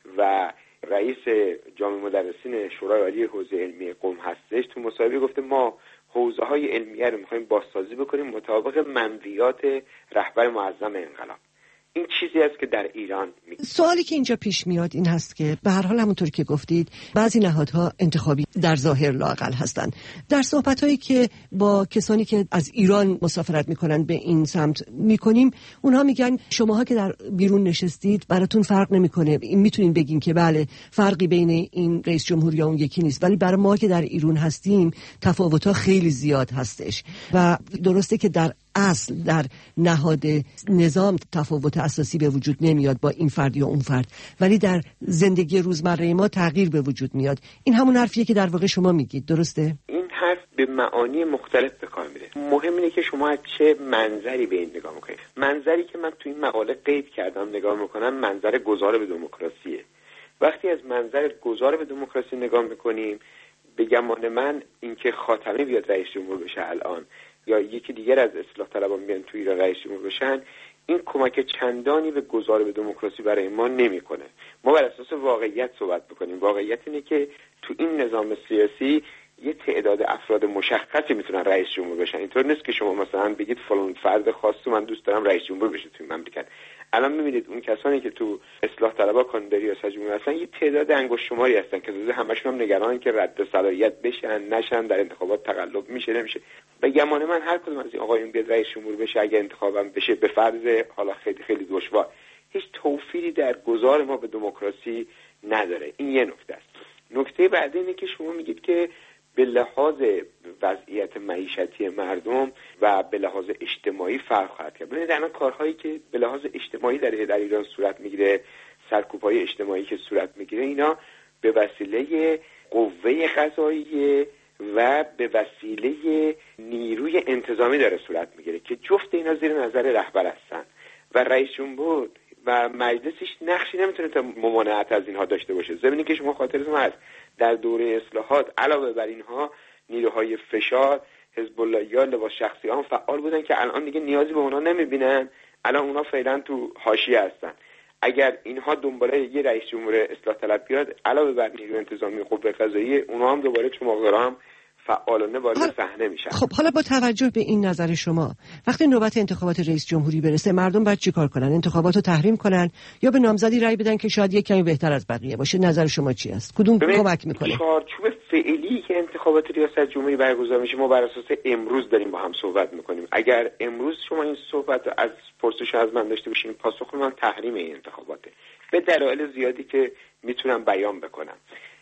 و رئیس جامعه مدرسین شورای عالی حوزه علمی قم هستش تو مصاحبه گفته ما حوزه‌های علمیه رو می‌خوایم بازسازی بکنیم مطابق منویات رهبر معظم انقلاب. این چیزی است که در ایران می...
سوالی که اینجا پیش میاد این هست که به هر حال همونطور که گفتید بعضی نهادها انتخابی در ظاهر لااقل هستند. در صحبت‌هایی که با کسانی که از ایران مسافرت میکنن به این سمت میکنیم اونها میگن شماها که در بیرون نشستید براتون فرق نمیکنه، این میتونین بگین که بله فرقی بین این رئیس جمهور یا اون یکی نیست، ولی برای ما که در ایران هستیم تفاوت‌ها خیلی زیاد هستش و درسته که در اصل در نهاد نظام تفاوت اساسی به وجود نمیاد با این فرد یا اون فرد، ولی در زندگی روزمره ما تغییر به وجود میاد. این همون حرفیه که در واقع شما میگید، درسته؟
این حرف به معانی مختلف به کار میره. مهم اینه که شما از چه منظری به این نگاه میکنید. منظری که من تو این مقاله قید کردم نگاه میکنم منظر گذار به دموکراسیه. وقتی از منظر گذار به دموکراسی نگاه میکنیم به گمان من اینکه خاتمی بیاد رئیس جمهور بشه الان یا یکی دیگر از اصلاح طلبان بیان توی ایران رئیس جمهور بشن، این کمک چندانی به گذار به دموکراسی برای ما نمیکنه. ما بر اساس واقعیت صحبت بکنیم. واقعیت اینه که تو این نظام سیاسی یه تعداد افراد مشخصی میتونن رئیس جمهور بشن. اینطور نیست که شما مثلا بگید فلان فرد خاص من دوست دارم رئیس جمهور بشه توی مملکت. الان می‌بینید اون کسانی که تو اصلاح طلبها کاندید ریاست جمهوری هستن یه تعداد انگشت شماری هستن که تازه همشون هم نگرانن که رد صلاحیت بشن نشن، در انتخابات تقلب میشه نمیشه. به گمان من هر کدوم از این آقایون بیاد رئیس جمهور بشه، اگه انتخابم بشه به فرض حالا خیلی خیلی دشوار، هیچ توفیری در گذار ما به دموکراسی نداره. این یه نکته است. نکته بعدی اینه که شما میگید که به لحاظ وضعیت معیشتی مردم و به لحاظ اجتماعی فرق خواهد کرد. ببینید الان کارهایی که به لحاظ اجتماعی در در ایران صورت میگیره، سرکوب‌های اجتماعی که صورت میگیره، اینا به وسیله قوه قضاییه و به وسیله نیروی انتظامی داره صورت میگیره که جفت اینا زیر نظر رهبر هستن و رئیس جمهور و مجلسش نقشی نمیتونه تا ممانعت از اینها داشته باشه. ضمن اینکه شما خاطرتون هست در دوره اصلاحات علاوه بر اینها نیروهای فشار، حزب الله یا لباس شخصی هم فعال بودن که الان دیگه نیازی به اونا نمیبینن، الان اونا فعلا تو حاشیه هستن. اگر اینها دنباله یه رئیس جمهور اصلاح طلب بیاد علاوه بر نیروی انتظامی قوه قضاییه، اونا هم دوباره چماقدارا هم فعالانه وارد صحنه میشن.
خب حالا با توجه به این نظر شما وقتی نوبت انتخابات رئیس جمهوری برسه مردم باید چیکار کنن؟ انتخاباتو تحریم کنن یا به نامزدی رأی بدن که شاید یک کمی بهتر از بقیه باشه؟ نظر شما چی است؟ کدوم کمک میکنه؟
چارچوب فعلی که انتخابات ریاست جمهوری برگزار میشه ما بر اساس امروز داریم با هم صحبت میکنیم. اگر امروز شما این صحبت از پرسش از من داشته باشین، پاسخ من تحریم این انتخاباته به دلایل زیادی که میتونم بیان بکنم.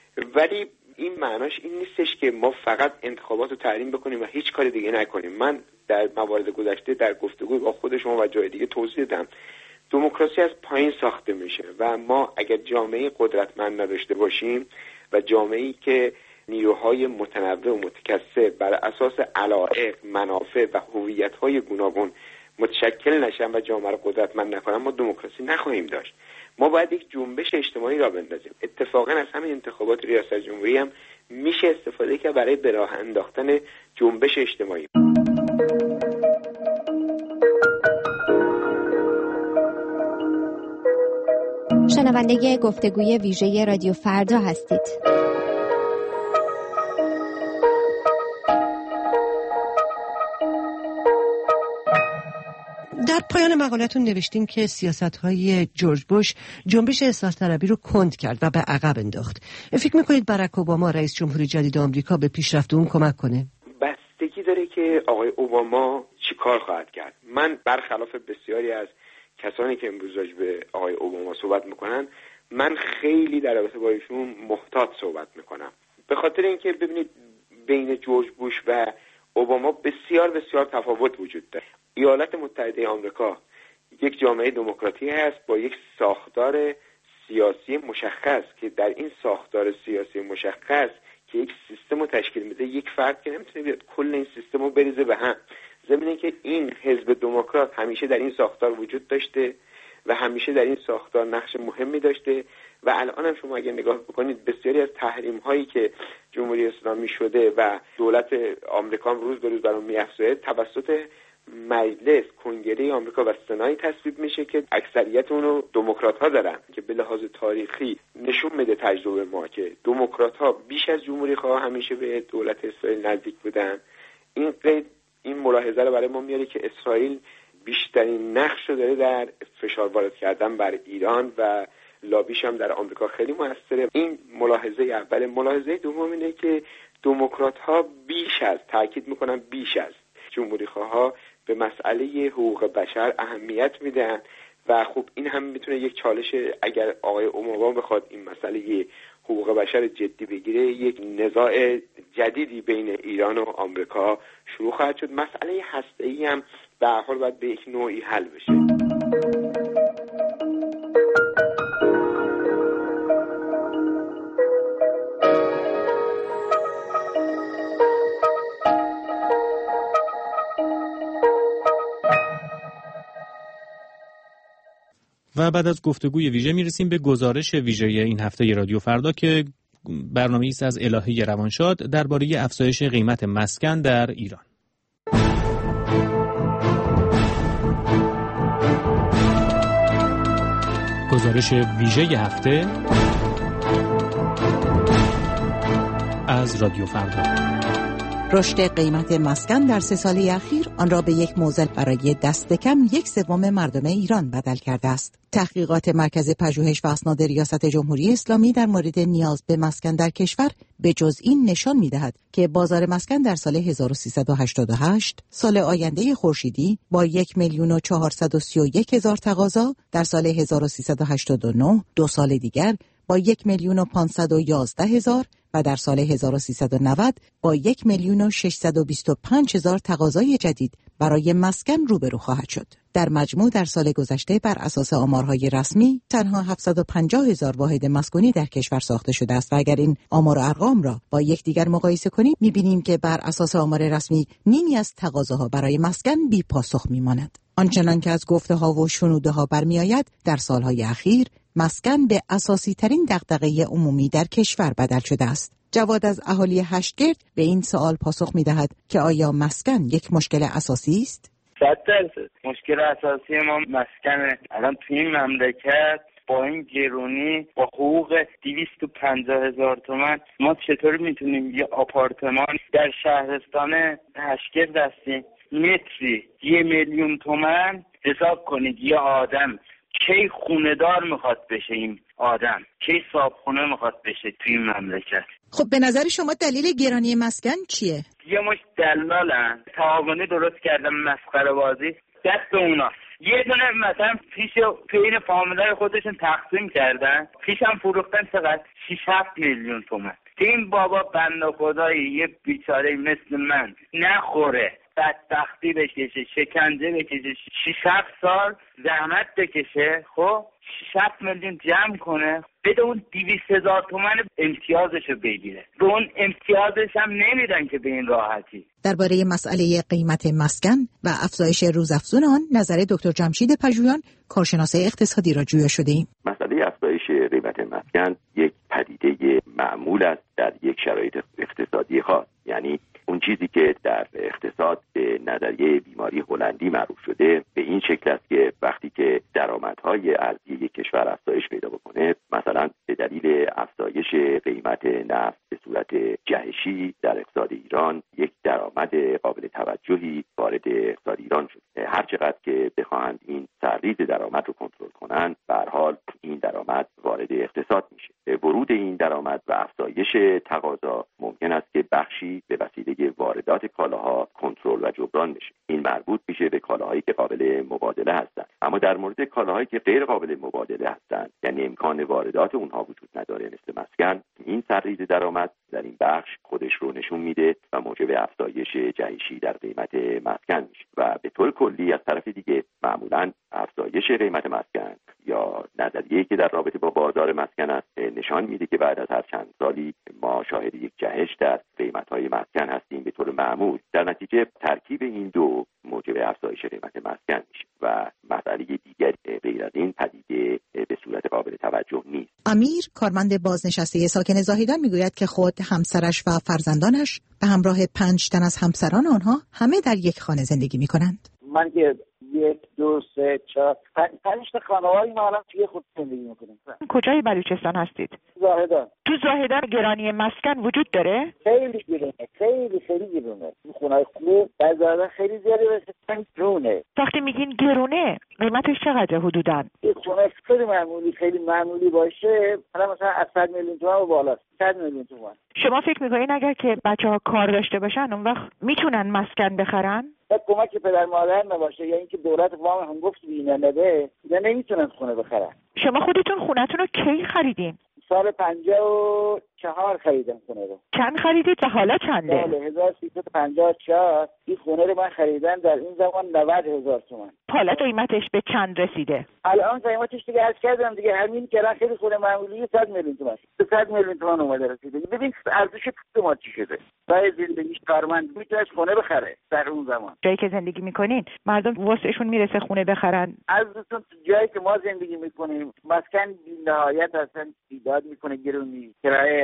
ولی این معناش این نیستش که ما فقط انتخابات رو تحریم بکنیم و هیچ کار دیگه نکنیم. من در موارد گذشته در گفتگو با خود شما و جای دیگه توضیح دادم دموکراسی از پایین ساخته میشه و ما اگر جامعه قدرتمند نداشته باشیم و جامعه‌ای که نیروهای متنوع و متکثر بر اساس علایق، منافع و هویت‌های گوناگون متشکل نشن و جامعه رو قدرتمند نکنن، ما دموکراسی نخواهیم داشت. ما باید یک جنبش اجتماعی را بندازیم. اتفاقا از همین انتخابات ریاست جمهوری هم میشه استفاده کرد برای به راه انداختن جنبش اجتماعی.
شنونده گفتگوی ویژه رادیو فردا هستید.
در پایان مقالتون نوشتین که سیاست‌های جورج بوش جنبش اصلاح طلبی رو کند کرد و به عقب انداخت. فکر می‌کنید باراک اوباما رئیس جمهوری جدید آمریکا به پیشرفت اون کمک کنه؟
بستگی داره که آقای اوباما چی کار خواهد کرد. من برخلاف بسیاری از کسانی که امروز راجع به آقای اوباما صحبت می‌کنن، من خیلی در رابطه با ایشون محتاط صحبت می‌کنم. به خاطر اینکه ببینید بین جورج بوش و اوباما بسیار بسیار تفاوت وجود داره. ایالات متحده آمریکا یک جامعه دموکراتی هست با یک ساختار سیاسی مشخص که در این ساختار سیاسی مشخص که یک سیستم رو تشکیل میده، یک فرد که نمیتونه بیاد کل این سیستم رو بریزه به هم. ضمن اینکه این حزب دموکرات همیشه در این ساختار وجود داشته و همیشه در این ساختار نقش مهمی داشته و الان هم شما اگه نگاه بکنید بسیاری از تحریم هایی که جمهوری اسلامی شده و دولت آمریکا روز به روز بر اون می‌افزاید توسط مجلس کنگره آمریکا و سنای تصویب میشه که اکثریت اونو دموکرات ها دارن که به لحاظ تاریخی نشون میده تجربه ما که دموکرات ها بیش از جمهوری خواه همیشه به دولت اسرائیل نزدیک بودن. این قید این ملاحظه رو برای ما میاره که اسرائیل بیشترین نقش رو داره در فشار وارد کردن بر ایران و لابیش هم در آمریکا خیلی موثره. این ملاحظه اول. ملاحظه دوم اینه که دموکرات ها بیش از تاکید میکنن بیش از جمهوری خواه به مسئله حقوق بشر اهمیت میدن و خب این هم میتونه یک چالش، اگر آقای اوباما بخواد این مسئله حقوق بشر جدی بگیره، یک نزاع جدیدی بین ایران و آمریکا شروع خواهد شد. مسئله هسته‌ای هم به هر حال باید به یک نوعی حل بشه.
و بعد از گفتگوی ویژه میرسیم به گزارش ویژه این هفته رادیو فردا که برنامه‌ای است از الهه روانشاد درباره افزایش قیمت مسکن در ایران. گزارش ویژه هفته از رادیو فردا.
رشد قیمت مسکن در سه ساله اخیر آن را به یک معضل برای دست کم یک سوم مردم ایران بدل کرده است. تحقیقات مرکز پژوهش و اسناد ریاست جمهوری اسلامی در مورد نیاز به مسکن در کشور به جز این نشان می‌دهد که بازار مسکن در سال هزار و سیصد و هشتاد و هشت سال آینده خورشیدی با یک میلیون و چهارصد و سی و یک هزار تقاضا، در سال هزار و سیصد و هشتاد و نه دو سال دیگر با یک میلیون و پانصد و یازده هزار و در سال هزار و سیصد و نود با یک میلیون و ششصد و بیست و پنج هزار تقاضای جدید برای مسکن روبرو خواهد شد. در مجموع در سال گذشته بر اساس آمارهای رسمی تنها هفتصد و پنجاه هزار واحد مسکونی در کشور ساخته شده است و اگر این آمار و ارقام را با یکدیگر مقایسه کنیم می‌بینیم که بر اساس آمار رسمی نیمی از تقاضاها برای مسکن بی پاسخ می‌ماند. آنچنان که از گفته‌ها و شنوده‌ها برمی‌آید در سال‌های اخیر مسکن به اساسی ترین دغدغه عمومی در کشور بدل شده است. جواد از اهالی هشتگرد به این سوال پاسخ می‌دهد که آیا مسکن یک مشکل اساسی است؟
صد درصد مشکل اساسی ما مسکنه. الان تو این مملکت با این گرونی با حقوق دویست و پنجاه هزار تومان ما چطور میتونیم یه آپارتمان در شهرستان هشتگرد هستیم متری یه میلیون تومان حساب کنید یه آدم کی خونه دار میخواد بشه، این آدم کی صاحب خونه میخواد بشه توی این مملکت.
خب به نظر شما دلیل گرانی مسکن چیه؟
یه مش دلالن تعاونی درست کردن مسخره بازی دست اونا. یه دونه مثلا پیش پین فامیلای خودشون تقسیم کردن، پیشم فروختن چقدر شش هفت میلیون تومان. این بابا بنده خدایی یه بیچاره مثل من نخوره، بدبختی بکشه، شکنجه بکشه، شش هفت سال زحمت بکشه، خب شش هفت میلیون جمع کنه بده اون دویست هزار تومن امتیازشو بگیره. به اون امتیازش هم نمیدن که به این راحتی.
درباره مسئله قیمت مسکن و افزایش روزافزون آن نظر دکتر جمشید پژویان کارشناس اقتصادی را جویا شده ایم.
مسئله افزایش قیمت مسکن یک پدیده معمول است در یک شرایط اقتصادی خاص. یعنی اون چیزی که در اقتصاد به نظریه بیماری هلندی معروف شده به این شکل است که وقتی که درآمدهای ارزی یک کشور افزایش پیدا بکنه، مثلا به دلیل افزایش قیمت نفت به صورت جهشی در اقتصاد ایران یک درآمد قابل توجهی وارد اقتصاد ایران شد. هر چقدر که بخواهند این سرریز درآمد رو کنترل کنند، به هر حال این درآمد وارد اقتصاد میشه. ورود این درآمد و افزایش تقاضا ممکن است که بخشی به وسیله واردات کالاها کنترل و جبران بشه. این مربوط میشه به کالاهایی که قابل مبادله هستند. اما در مورد کالاهایی که غیر قابل مبادله هستند، یعنی امکان واردات اونها وجود نداره مثل مسکن، این سرریز درآمد در این بخش خودش رو نشون میده و موجب افزایش جهشی در قیمت مسکن میشه. و به طور کلی از طرف دیگه معمولاً افزایش قیمت مسکن یا نظریه‌ای که در رابطه با بازار مسکن است نشان میده که بعد از هر چند سالی ما شاهد یک جهش در قیمت‌های مسکن هستیم به طور معمول. در نتیجه ترکیب این دو موجب افزایش قیمت مسکن میشه و مسئله دیگری غیر از این پدیده به صورت قابل توجه نیست.
امیر کارمند بازنشسته ساکن زاهدان میگوید که خود، همسرش و فرزندانش به همراه پنج تن از همسران آنها همه در یک خانه زندگی میکنند.
من که یک دو سه چهار پنج تا خانواده ما الان توی خود زندگی میکنیم.
کجای بلوچستان هستید؟
زاهدان.
تو زاهدان گرانی مسکن وجود داره؟
خیلی گرونه، خیلی خیلی گرونه. خونه خوب بازار خیلی زیادی واسه گرونه.
وقتی میگین گرونه قیمتش چقدره حدوداً؟
یک خونه خیلی معمولی خیلی معمولی باشه مثلا مثلا از صد میلیون تومان و بالاست. صد میلیون تومان.
شما فکر میکنین اگر که بچه‌ها کار داشته باشن اون وقت میتونن مسکن بخرن؟
کمک پدر مادر نباشه یا اینکه دولت وام هم گفت بینه نده یا نمیتونن خونه بخرن.
شما خودتون خونتون رو کی خریدین؟
سال پنجاه و چهار خریدم خونه رو.
چند خریدید و حالا چنده؟
سال هزار و سیصد و پنجاه و چهار این خونه رو من خریدم در این زمان نود هزار تومان.
حالا قیمتش به چند رسیده؟
الان قیمتش دیگه عرض کردم دیگه همین که الان خیلی خونه معمولی صد میلیون تومان. صد میلیون تومان اومده رسیده. ببین ارزش پول ما چی شده. برای زندگیش کارمند میتونه خونه بخره در اون زمان.
جایی که زندگی میکنین مردم واسهشون میرسه خونه بخرن؟
عزیزتون جایی که ما زندگی میکنیم مسکن بی‌نهایت اصلا ایجاد میکنه گرونی. کرایه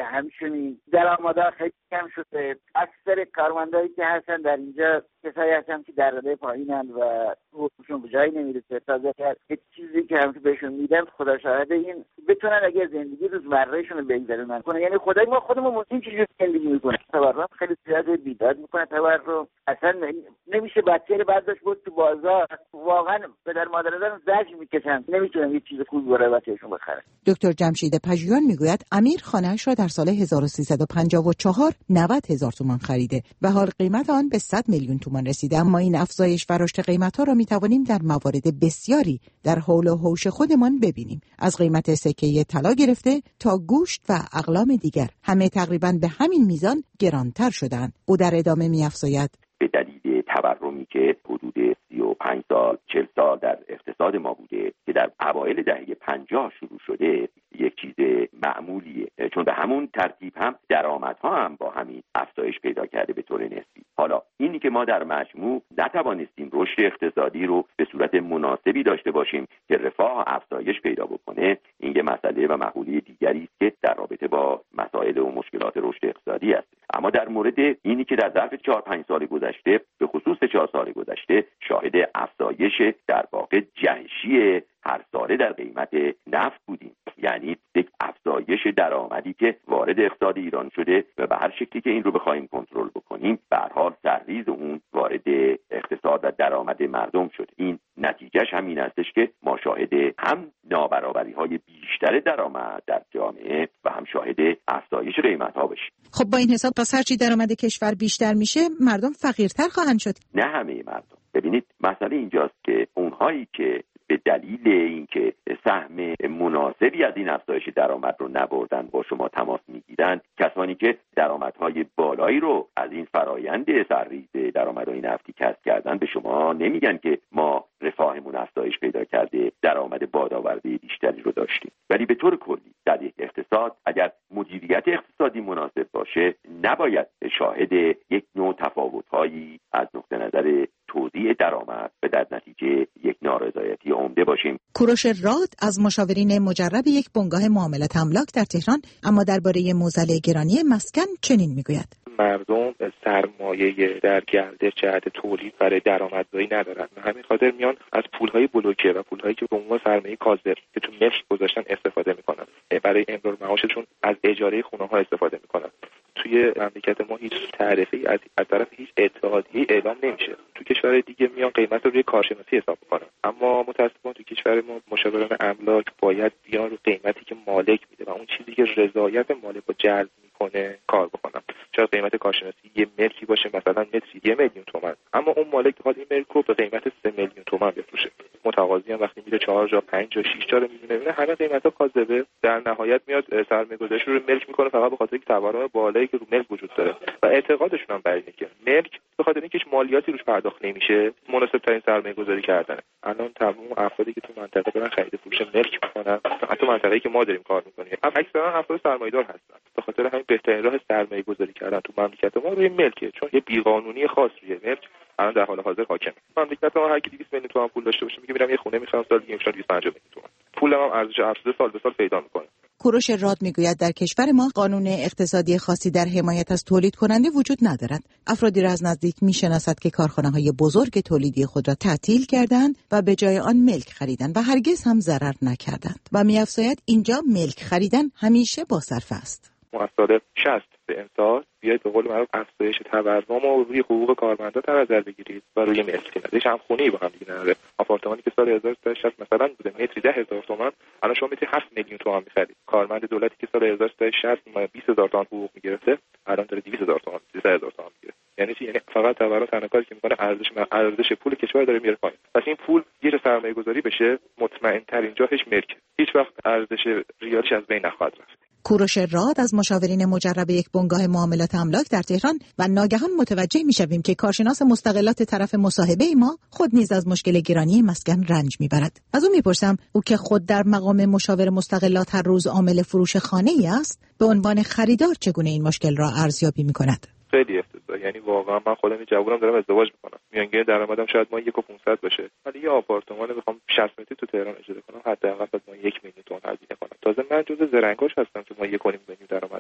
همچنین درآمدها خیلی کم شده. اکثر کارمندایی که هستن در اینجا کسایی هستن که در رده پایینن و حقوقشون به جایی نمیرسه. تازه یک چیزی که هم که بهشون میدن خدا شاهده این بتونن اگه زندگی روزمرهشون رو بگذرونن کنه. یعنی خدای ما خودمون موسیقی چجوری زندگی میکنه. تورم خیلی زیاد بیداد میکنه. تورم اصلا نمیشه بچه رو برداشت بود تو بازار. واقعا پدر مادران زجر میکشن، نمیتونن هیچ چیز خوبی برای بچه‌شون بخرن.
دکتر جمشید پژوهان میگوید امیر خانه‌اش را در سال هزار و سیصد و پنجاه و چهار نود هزار تومان خریده و حال قیمت آن به صد میلیون تومان رسیده. اما این افزایش و رشد قیمت‌ها را میتوانیم در موارد بسیاری در حول و حوش خودمان ببینیم. از قیمت سکه طلا گرفته تا گوشت و اقلام دیگر، همه تقریباً به همین میزان گرانتر شدند. او در ادامه می‌افزاید
به دلیل تورمی که حدود سی و پنج سال چهل سال در اقتصاد ما بوده که در اوایل دهه پنجاه شروع شده، یک چیز معمولیه، چون به همون ترتیب هم درآمدها هم با همین افزایش پیدا کرده به طور نسبی. حالا اینی که ما در مجموع نتوانستیم رشد اقتصادی رو به صورت مناسبی داشته باشیم که رفاه افزایش پیدا بکنه، این یه مسئله و مقوله دیگری است که در رابطه با مسائل و مشکلات رشد اقتصادی است. اما در مورد اینی که در ظرف چهار پنج سال گذشته، به خصوص چهار سال گذشته، شاهد افزایش در واقع جهشی هر ساله در قیمت نفت بودیم، یعنی یک افزایش درآمدی که وارد اقتصاد ایران شده و به هر شکلی که این رو بخوایم کنترل بکنیم، به هر حال سرریز اون وارد اقتصاد و درآمد مردم شده. این نتیجهش همین هستش که ما شاهد هم نابرابری‌های بیشتر درآمد در جامعه و هم شاهد افزایش قیمت‌ها بشیم.
خب با این حساب پس هرچی درآمد کشور بیشتر میشه، مردم فقیرتر خواهند شد.
نه همه مردم. ببینید مسئله اینجاست که اونهایی که به دلیل اینکه سهم مناسبی از این افزایش درآمد رو نبردن با شما تماس میگیرن، کسانی که درآمدهای بالایی رو از این فرایند سرریز درآمدهای نفتی کسب کردن به شما نمیگن که ما رفاهمون افزایش پیدا کرده، درآمد بادآورده بیشتری رو داشتیم. ولی به طور کلی در یک اقتصاد اگر مدیریت اقتصادی مناسب باشه، نباید شاهد یک نوع تفاوت‌هایی از نقطه نظر توزیع درآمد و در نتیجه یک نارضایتی عمده باشیم.
کوروش راد از مشاورین مجرب یک بنگاه معاملات املاک در تهران اما درباره موزل گرانی مسکن چنین میگوید:
مردم سرمایه در گردش جهت تولید برای درآمدزایی ندارن. همین خاطر میان از پولهای بلوکه و پولهایی که به عنوان سرمایه کاذب که تو ملک گذاشتن استفاده میکنن. برای امرار معاششون از اجاره خونه‌ها استفاده میکنن. توی مملکت ما هیچ تعرفه‌ای از از طرف هیچ اتحادیه‌ای اعلام نمیشه. تو کشورهای دیگه میان قیمت رو روی کارشناسی حساب میکنن. اما متأسفانه تو کشور ما مشاوران املاک باید بیان رو قیمتی که مالک میده و اون چیزی که رضایت مالک رو جلب میکنه کار بکنن. چرا قیمت کارشناسی یه ملکی باشه مثلا متری یه میلیون تومان، اما اون مالک بخواد این ملک رو به قیمت سه میلیون تومان بفروشه. متقاضی هم وقتی میره چهار جا پنج جا شش جا رو میبینه ببینه همه قیمتا کاذبه، در نهایت میاد سرمایه‌گذاری رو ملک میکنه فقط به خاطر اینکه تورم بالایی که رو ملک وجود داره و اعتقادشون هم بر اینه که ملک به خاطر اینکه مالیاتی روش پرداخت نمیشه مناسب ترین سرمایه‌گذاری کردنه. الان تمام افرادی که تو منطقه دارن خرید فروش ملک میکنن، حتی منطقه‌ای که ما داریم کار میکنیم، هم اکثرا افراد سرمایه‌دار هستن. به خاطر همین بهترین راه سرمایه‌گذاری کردن تو مملکت ما روی ملکه، چون یه بیقانونی خاص روی ملک الان در حال حاضر حاکمه. مملکت ما هر کی دویست میلیون تومان پول داشته باشه میگه میرم یه خونه میخرم، سال دیگه میشن دویست و پنجاه میلیون تومان. پولم هم ارزش افزوده سال به سال پیدا میکنه.
کوروش راد میگوید در کشور ما قانون اقتصادی خاصی در حمایت از تولید کننده وجود ندارد. افرادی را از نزدیک میشناسد که کارخانه‌های بزرگ تولیدی خود را تعطیل کردند و به جای آن ملک خریدند و هرگز هم ضرر نکردند. و می‌افزاید اینجا ملک خریدن همیشه با صرفه است.
ما از سال شصت به امسال بیاید به قول معروف افزایش تورم رو روی حقوق کارمندا در نظر بگیرید و روی ملک کنید. هم خونه‌ای با هم دیگه نداره. آپارتمانی که سال هزار و سیصد و شصت مثلا بوده متری ده هزار تومان، الان شما متری هفت میلیون تومان می‌خرید. کارمند دولتی که سال هزار و سیصد و شصت بیست هزار تومان حقوق می‌گرفته، الان داره دویست هزار تومان سیصد هزار تومان می‌گیره. یعنی چی؟ یعنی فقط تورم تنها کاری که می‌کنه ارزش ارزش پول کشور داره میاره پایین. پس این پول یه جا سرمایه‌گذاری بشه، مطمئن ترین جاش ملک. هیچ وقت ارزش ریالیش از بین نخواهد رفت.
کوروش راد از مشاورین مجرب یک بنگاه معاملات املاک در تهران و ناگهان متوجه می‌شویم که کارشناس مستغلات طرف مصاحبه ما خود نیز از مشکل گرانی مسکن رنج می‌برد. از او می‌پرسم او که خود در مقام مشاور مستغلات هر روز عامل فروش خانه‌ای است، به عنوان خریدار چگونه این مشکل را ارزیابی می‌کند؟
خیلی افتضاح. یعنی واقعا من خودم جوونم دارم ازدواج میکنم، میانگین درآمدم شاید ما یک و پانصد باشه، ولی یه آپارتمان بخوام شصت متری تو تهران اجاره کنم حداقل باید ما یک میلیون تومان هزینه کنم. تازه من جزء زرنگاش هستم که ما یک و نیم میلیون درآمد دارم.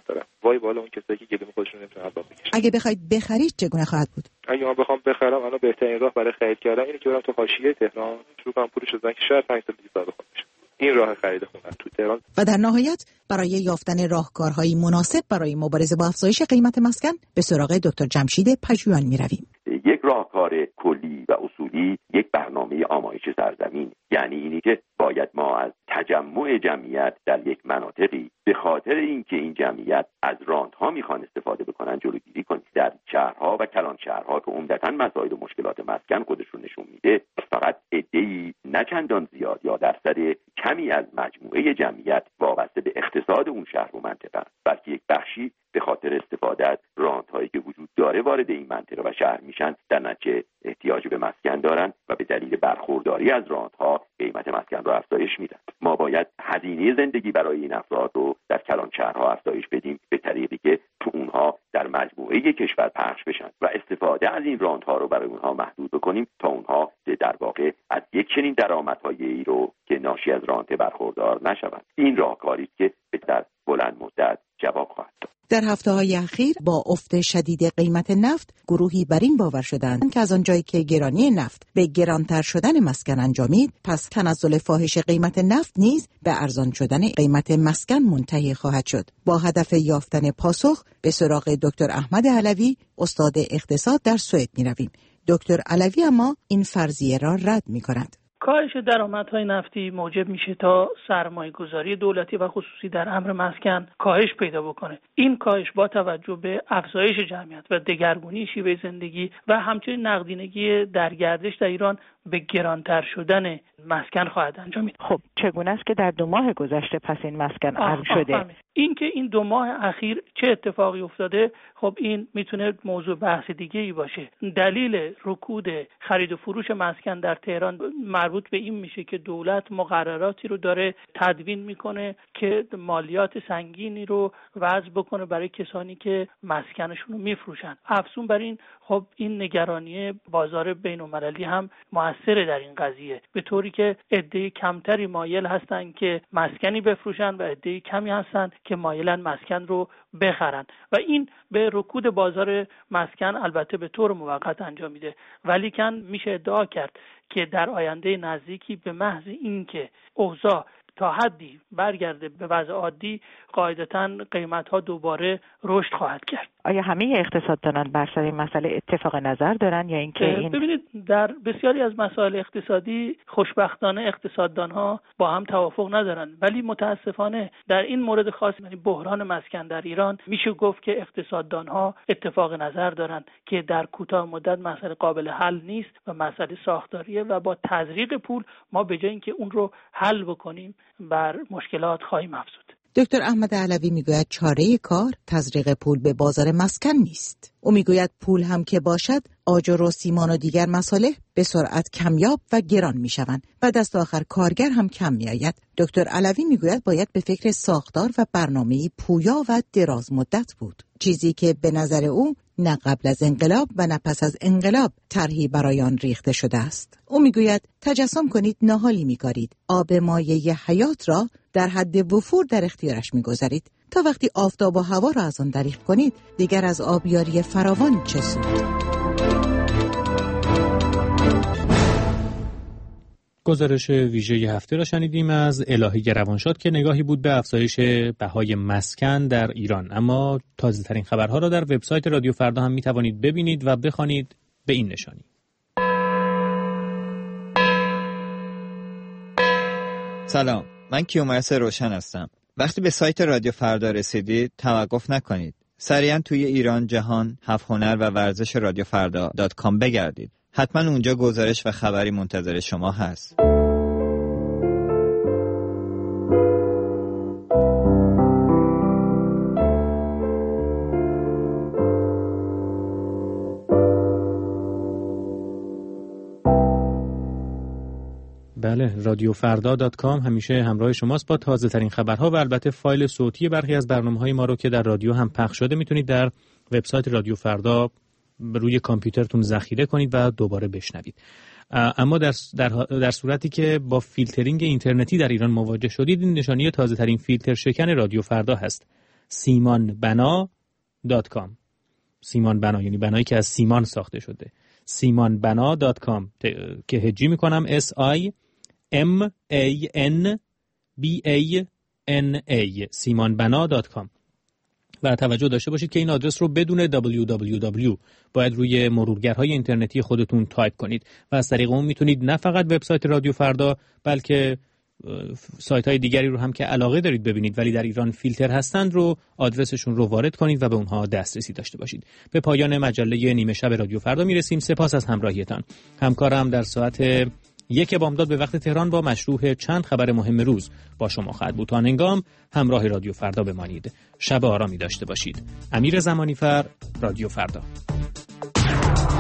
وای بالا اون کسایی که گلیم خودشون نمیتونن عذاب بکشن.
اگه بخواید بخرید چگونه خواهد بود؟
اگه من بخوام بخرم الان بهترین راه برای خرید کردن اینه که برم تو حاشیه تهران شروع کنم پولش بدم که شاید پنج سال دیگه صاحب خونه بشم. این راه خرید خونه تو تهران.
و در نهایت برای یافتن راهکارهای مناسب برای مبارزه با افزایش قیمت مسکن به سراغ دکتر جمشید پژوهان می‌رویم.
یک راهکار کلی و اصولی یک برنامه آمایش سرزمین، یعنی اینی که باید ما از تجمع جمعیت در یک مناطقی به خاطر اینکه این جمعیت از راندها میخوان استفاده بکنن جلوگیری کنیم. در شهرها و کلان شهرها که عمدتاً مسائل و مشکلات مسکن خودشون نشون میده، فقط عده‌ای نه چندان زیاد یا درصد کمی از مجموعه جمعیت وابسته به اقتصاد اون شهر و منطقه، بلکه یک بخشی به خاطر استفاده از راندهایی که وجود داره وارد این منطقه و شهر میشن، در نتیجه احتیاج به مسکن دارن و به دلیل برخورداری از راندها قیمت مسکن رو افزایش میدن. ما باید هزینه زندگی برای این افراد رو در کلان شهرها افزایش بدیم به طریقی که تو اونها در مجموعه کشور پخش بشن و استفاده از این راندها رو برای اونها محدود بکنیم تا اونها در واقع از یک چنین درآمدهایی رو که ناشی از راند برخوردار نشوند. این راهکاری است که در بلند مدت جواب خواهد داد.
در هفته‌های اخیر با افت شدید قیمت نفت گروهی بر این باور شدند که از آنجایی که گرانی نفت به گرانتر شدن مسکن انجامید، پس تنزل فاحش قیمت نفت نیز به ارزان شدن قیمت مسکن منتهی خواهد شد. با هدف یافتن پاسخ به سراغ دکتر احمد علوی، استاد اقتصاد در سوئد می‌رویم. دکتر علوی اما این فرضیه را رد می‌کند.
کاهش درآمدهای نفتی موجب میشه تا سرمایه‌گذاری دولتی و خصوصی در امر مسکن کاهش پیدا بکنه. این کاهش با توجه به افزایش جمعیت و دگرگونی شیوه زندگی و همچنین نقدینگی در گردش در ایران به گرانتر شدن مسکن خواهد انجامید.
خب چگونه است که در دو ماه گذشته پس این مسکن ارز شده؟
این که این دو ماه اخیر چه اتفاقی افتاده، خب این میتونه موضوع بحث دیگه ای باشه. دلیل رکود خرید و فروش مسکن در تهران مربوط به این میشه که دولت مقرراتی رو داره تدوین میکنه که مالیات سنگینی رو وضع بکنه برای کسانی که مسکنشون رو میفروشن. افزون بر این خب این نگرانی بازار بین‌المللی هم مؤثره در این قضیه، به طوری که عده کمتری مایل هستن که مسکنی بفروشن و عده کمی هستن که مایلن مسکن رو بخرن و این به رکود بازار مسکن البته به طور موقت انجام میده، ولی کن میشه ادعا کرد که در آینده نزدیکی به محض اینکه اوضاع تا حدی برگرده به وضع عادی، قاعدتاً قیمت‌ها دوباره رشد خواهد کرد.
آیا همه اقتصاددانان بر سر این مسئله اتفاق نظر دارن یا اینکه این
ببینید در بسیاری از مسائل اقتصادی خوشبختانه اقتصاددانها با هم توافق ندارن، ولی متاسفانه در این مورد خاص، یعنی بحران مسکن در ایران، میشه گفت که اقتصاددانها اتفاق نظر دارن که در کوتاه مدت مسئله قابل حل نیست و مسئله ساختاریه و با تزریق پول ما به جای اینکه اون رو حل بکنیم بر مشکلات خواهیم افزود.
دکتر احمد علوی میگوید چاره کار تزریق پول به بازار مسکن نیست. او میگوید پول هم که باشد، آجر و سیمان و دیگر مصالح به سرعت کمیاب و گران میشوند و دست آخر کارگر هم کم میآید. دکتر علوی میگوید باید به فکر ساختار و برنامه‌ای پویا و دراز مدت بود، چیزی که به نظر او نه قبل از انقلاب و نه پس از انقلاب طرحی برای آن ریخته شده است. او میگوید تجسم کنید ناهالی می‌کارید، آب مایه حیات را در حد وفور در اختیارش می‌گذارید تا وقتی آفتاب و هوا را از آن دریغ کنید دیگر از آبیاری فراوان چه سود.
گزارش ویژه هفته را شنیدیم از الهی روانشاد که نگاهی بود به افزایش بهای مسکن در ایران. اما تازه ترین خبرها را در وبسایت رادیو فردا هم می توانید ببینید و بخوانید به این نشانی.
سلام، من کیومرث روشن هستم. وقتی به سایت رادیو فردا رسیدید توقف نکنید. سریعا توی ایران، جهان، هفت هنر و ورزش رادیو فردا دات کام بگردید. حتما اونجا گزارش و خبری منتظر شما هست.
بله، رادیو فردا دات کام همیشه همراه شماست با تازه ترین خبرها و البته فایل صوتی برخی از برنامه‌های ما رو که در رادیو هم پخش شده میتونید در وبسایت رادیو فردا روی کامپیوترتون ذخیره کنید و دوباره بشنوید. اما در, در, در صورتی که با فیلترینگ اینترنتی در ایران مواجه شدید، این نشانی تازه ترین فیلتر شکن رادیو فردا هست. سیمان بنا دات کام. سیمان بنا یعنی بنایی که از سیمان ساخته شده. سیمان بنا دات کام که هجی میکنم اس آی ام ای ان بی ای ان ای سیمان بنا دات کام. و توجه داشته باشید که این آدرس رو بدون دبلیو دبلیو دبلیو باید روی مرورگرهای اینترنتی خودتون تایپ کنید و از طریق اون میتونید نه فقط وبسایت رادیو فردا بلکه سایت های دیگری رو هم که علاقه دارید ببینید ولی در ایران فیلتر هستند رو آدرسشون رو وارد کنید و به اونها دسترسی داشته باشید. به پایان مجله نیمه شب رادیو فردا میرسیم. سپاس از همراهیتان. همکارم در ساعت یک بامداد به وقت تهران با مشروح چند خبر مهم روز با شما خواهد بود. تا هنگام همراه رادیو فردا بمانید. شب آرامی داشته باشید. امیر زمانی فر، رادیو فردا.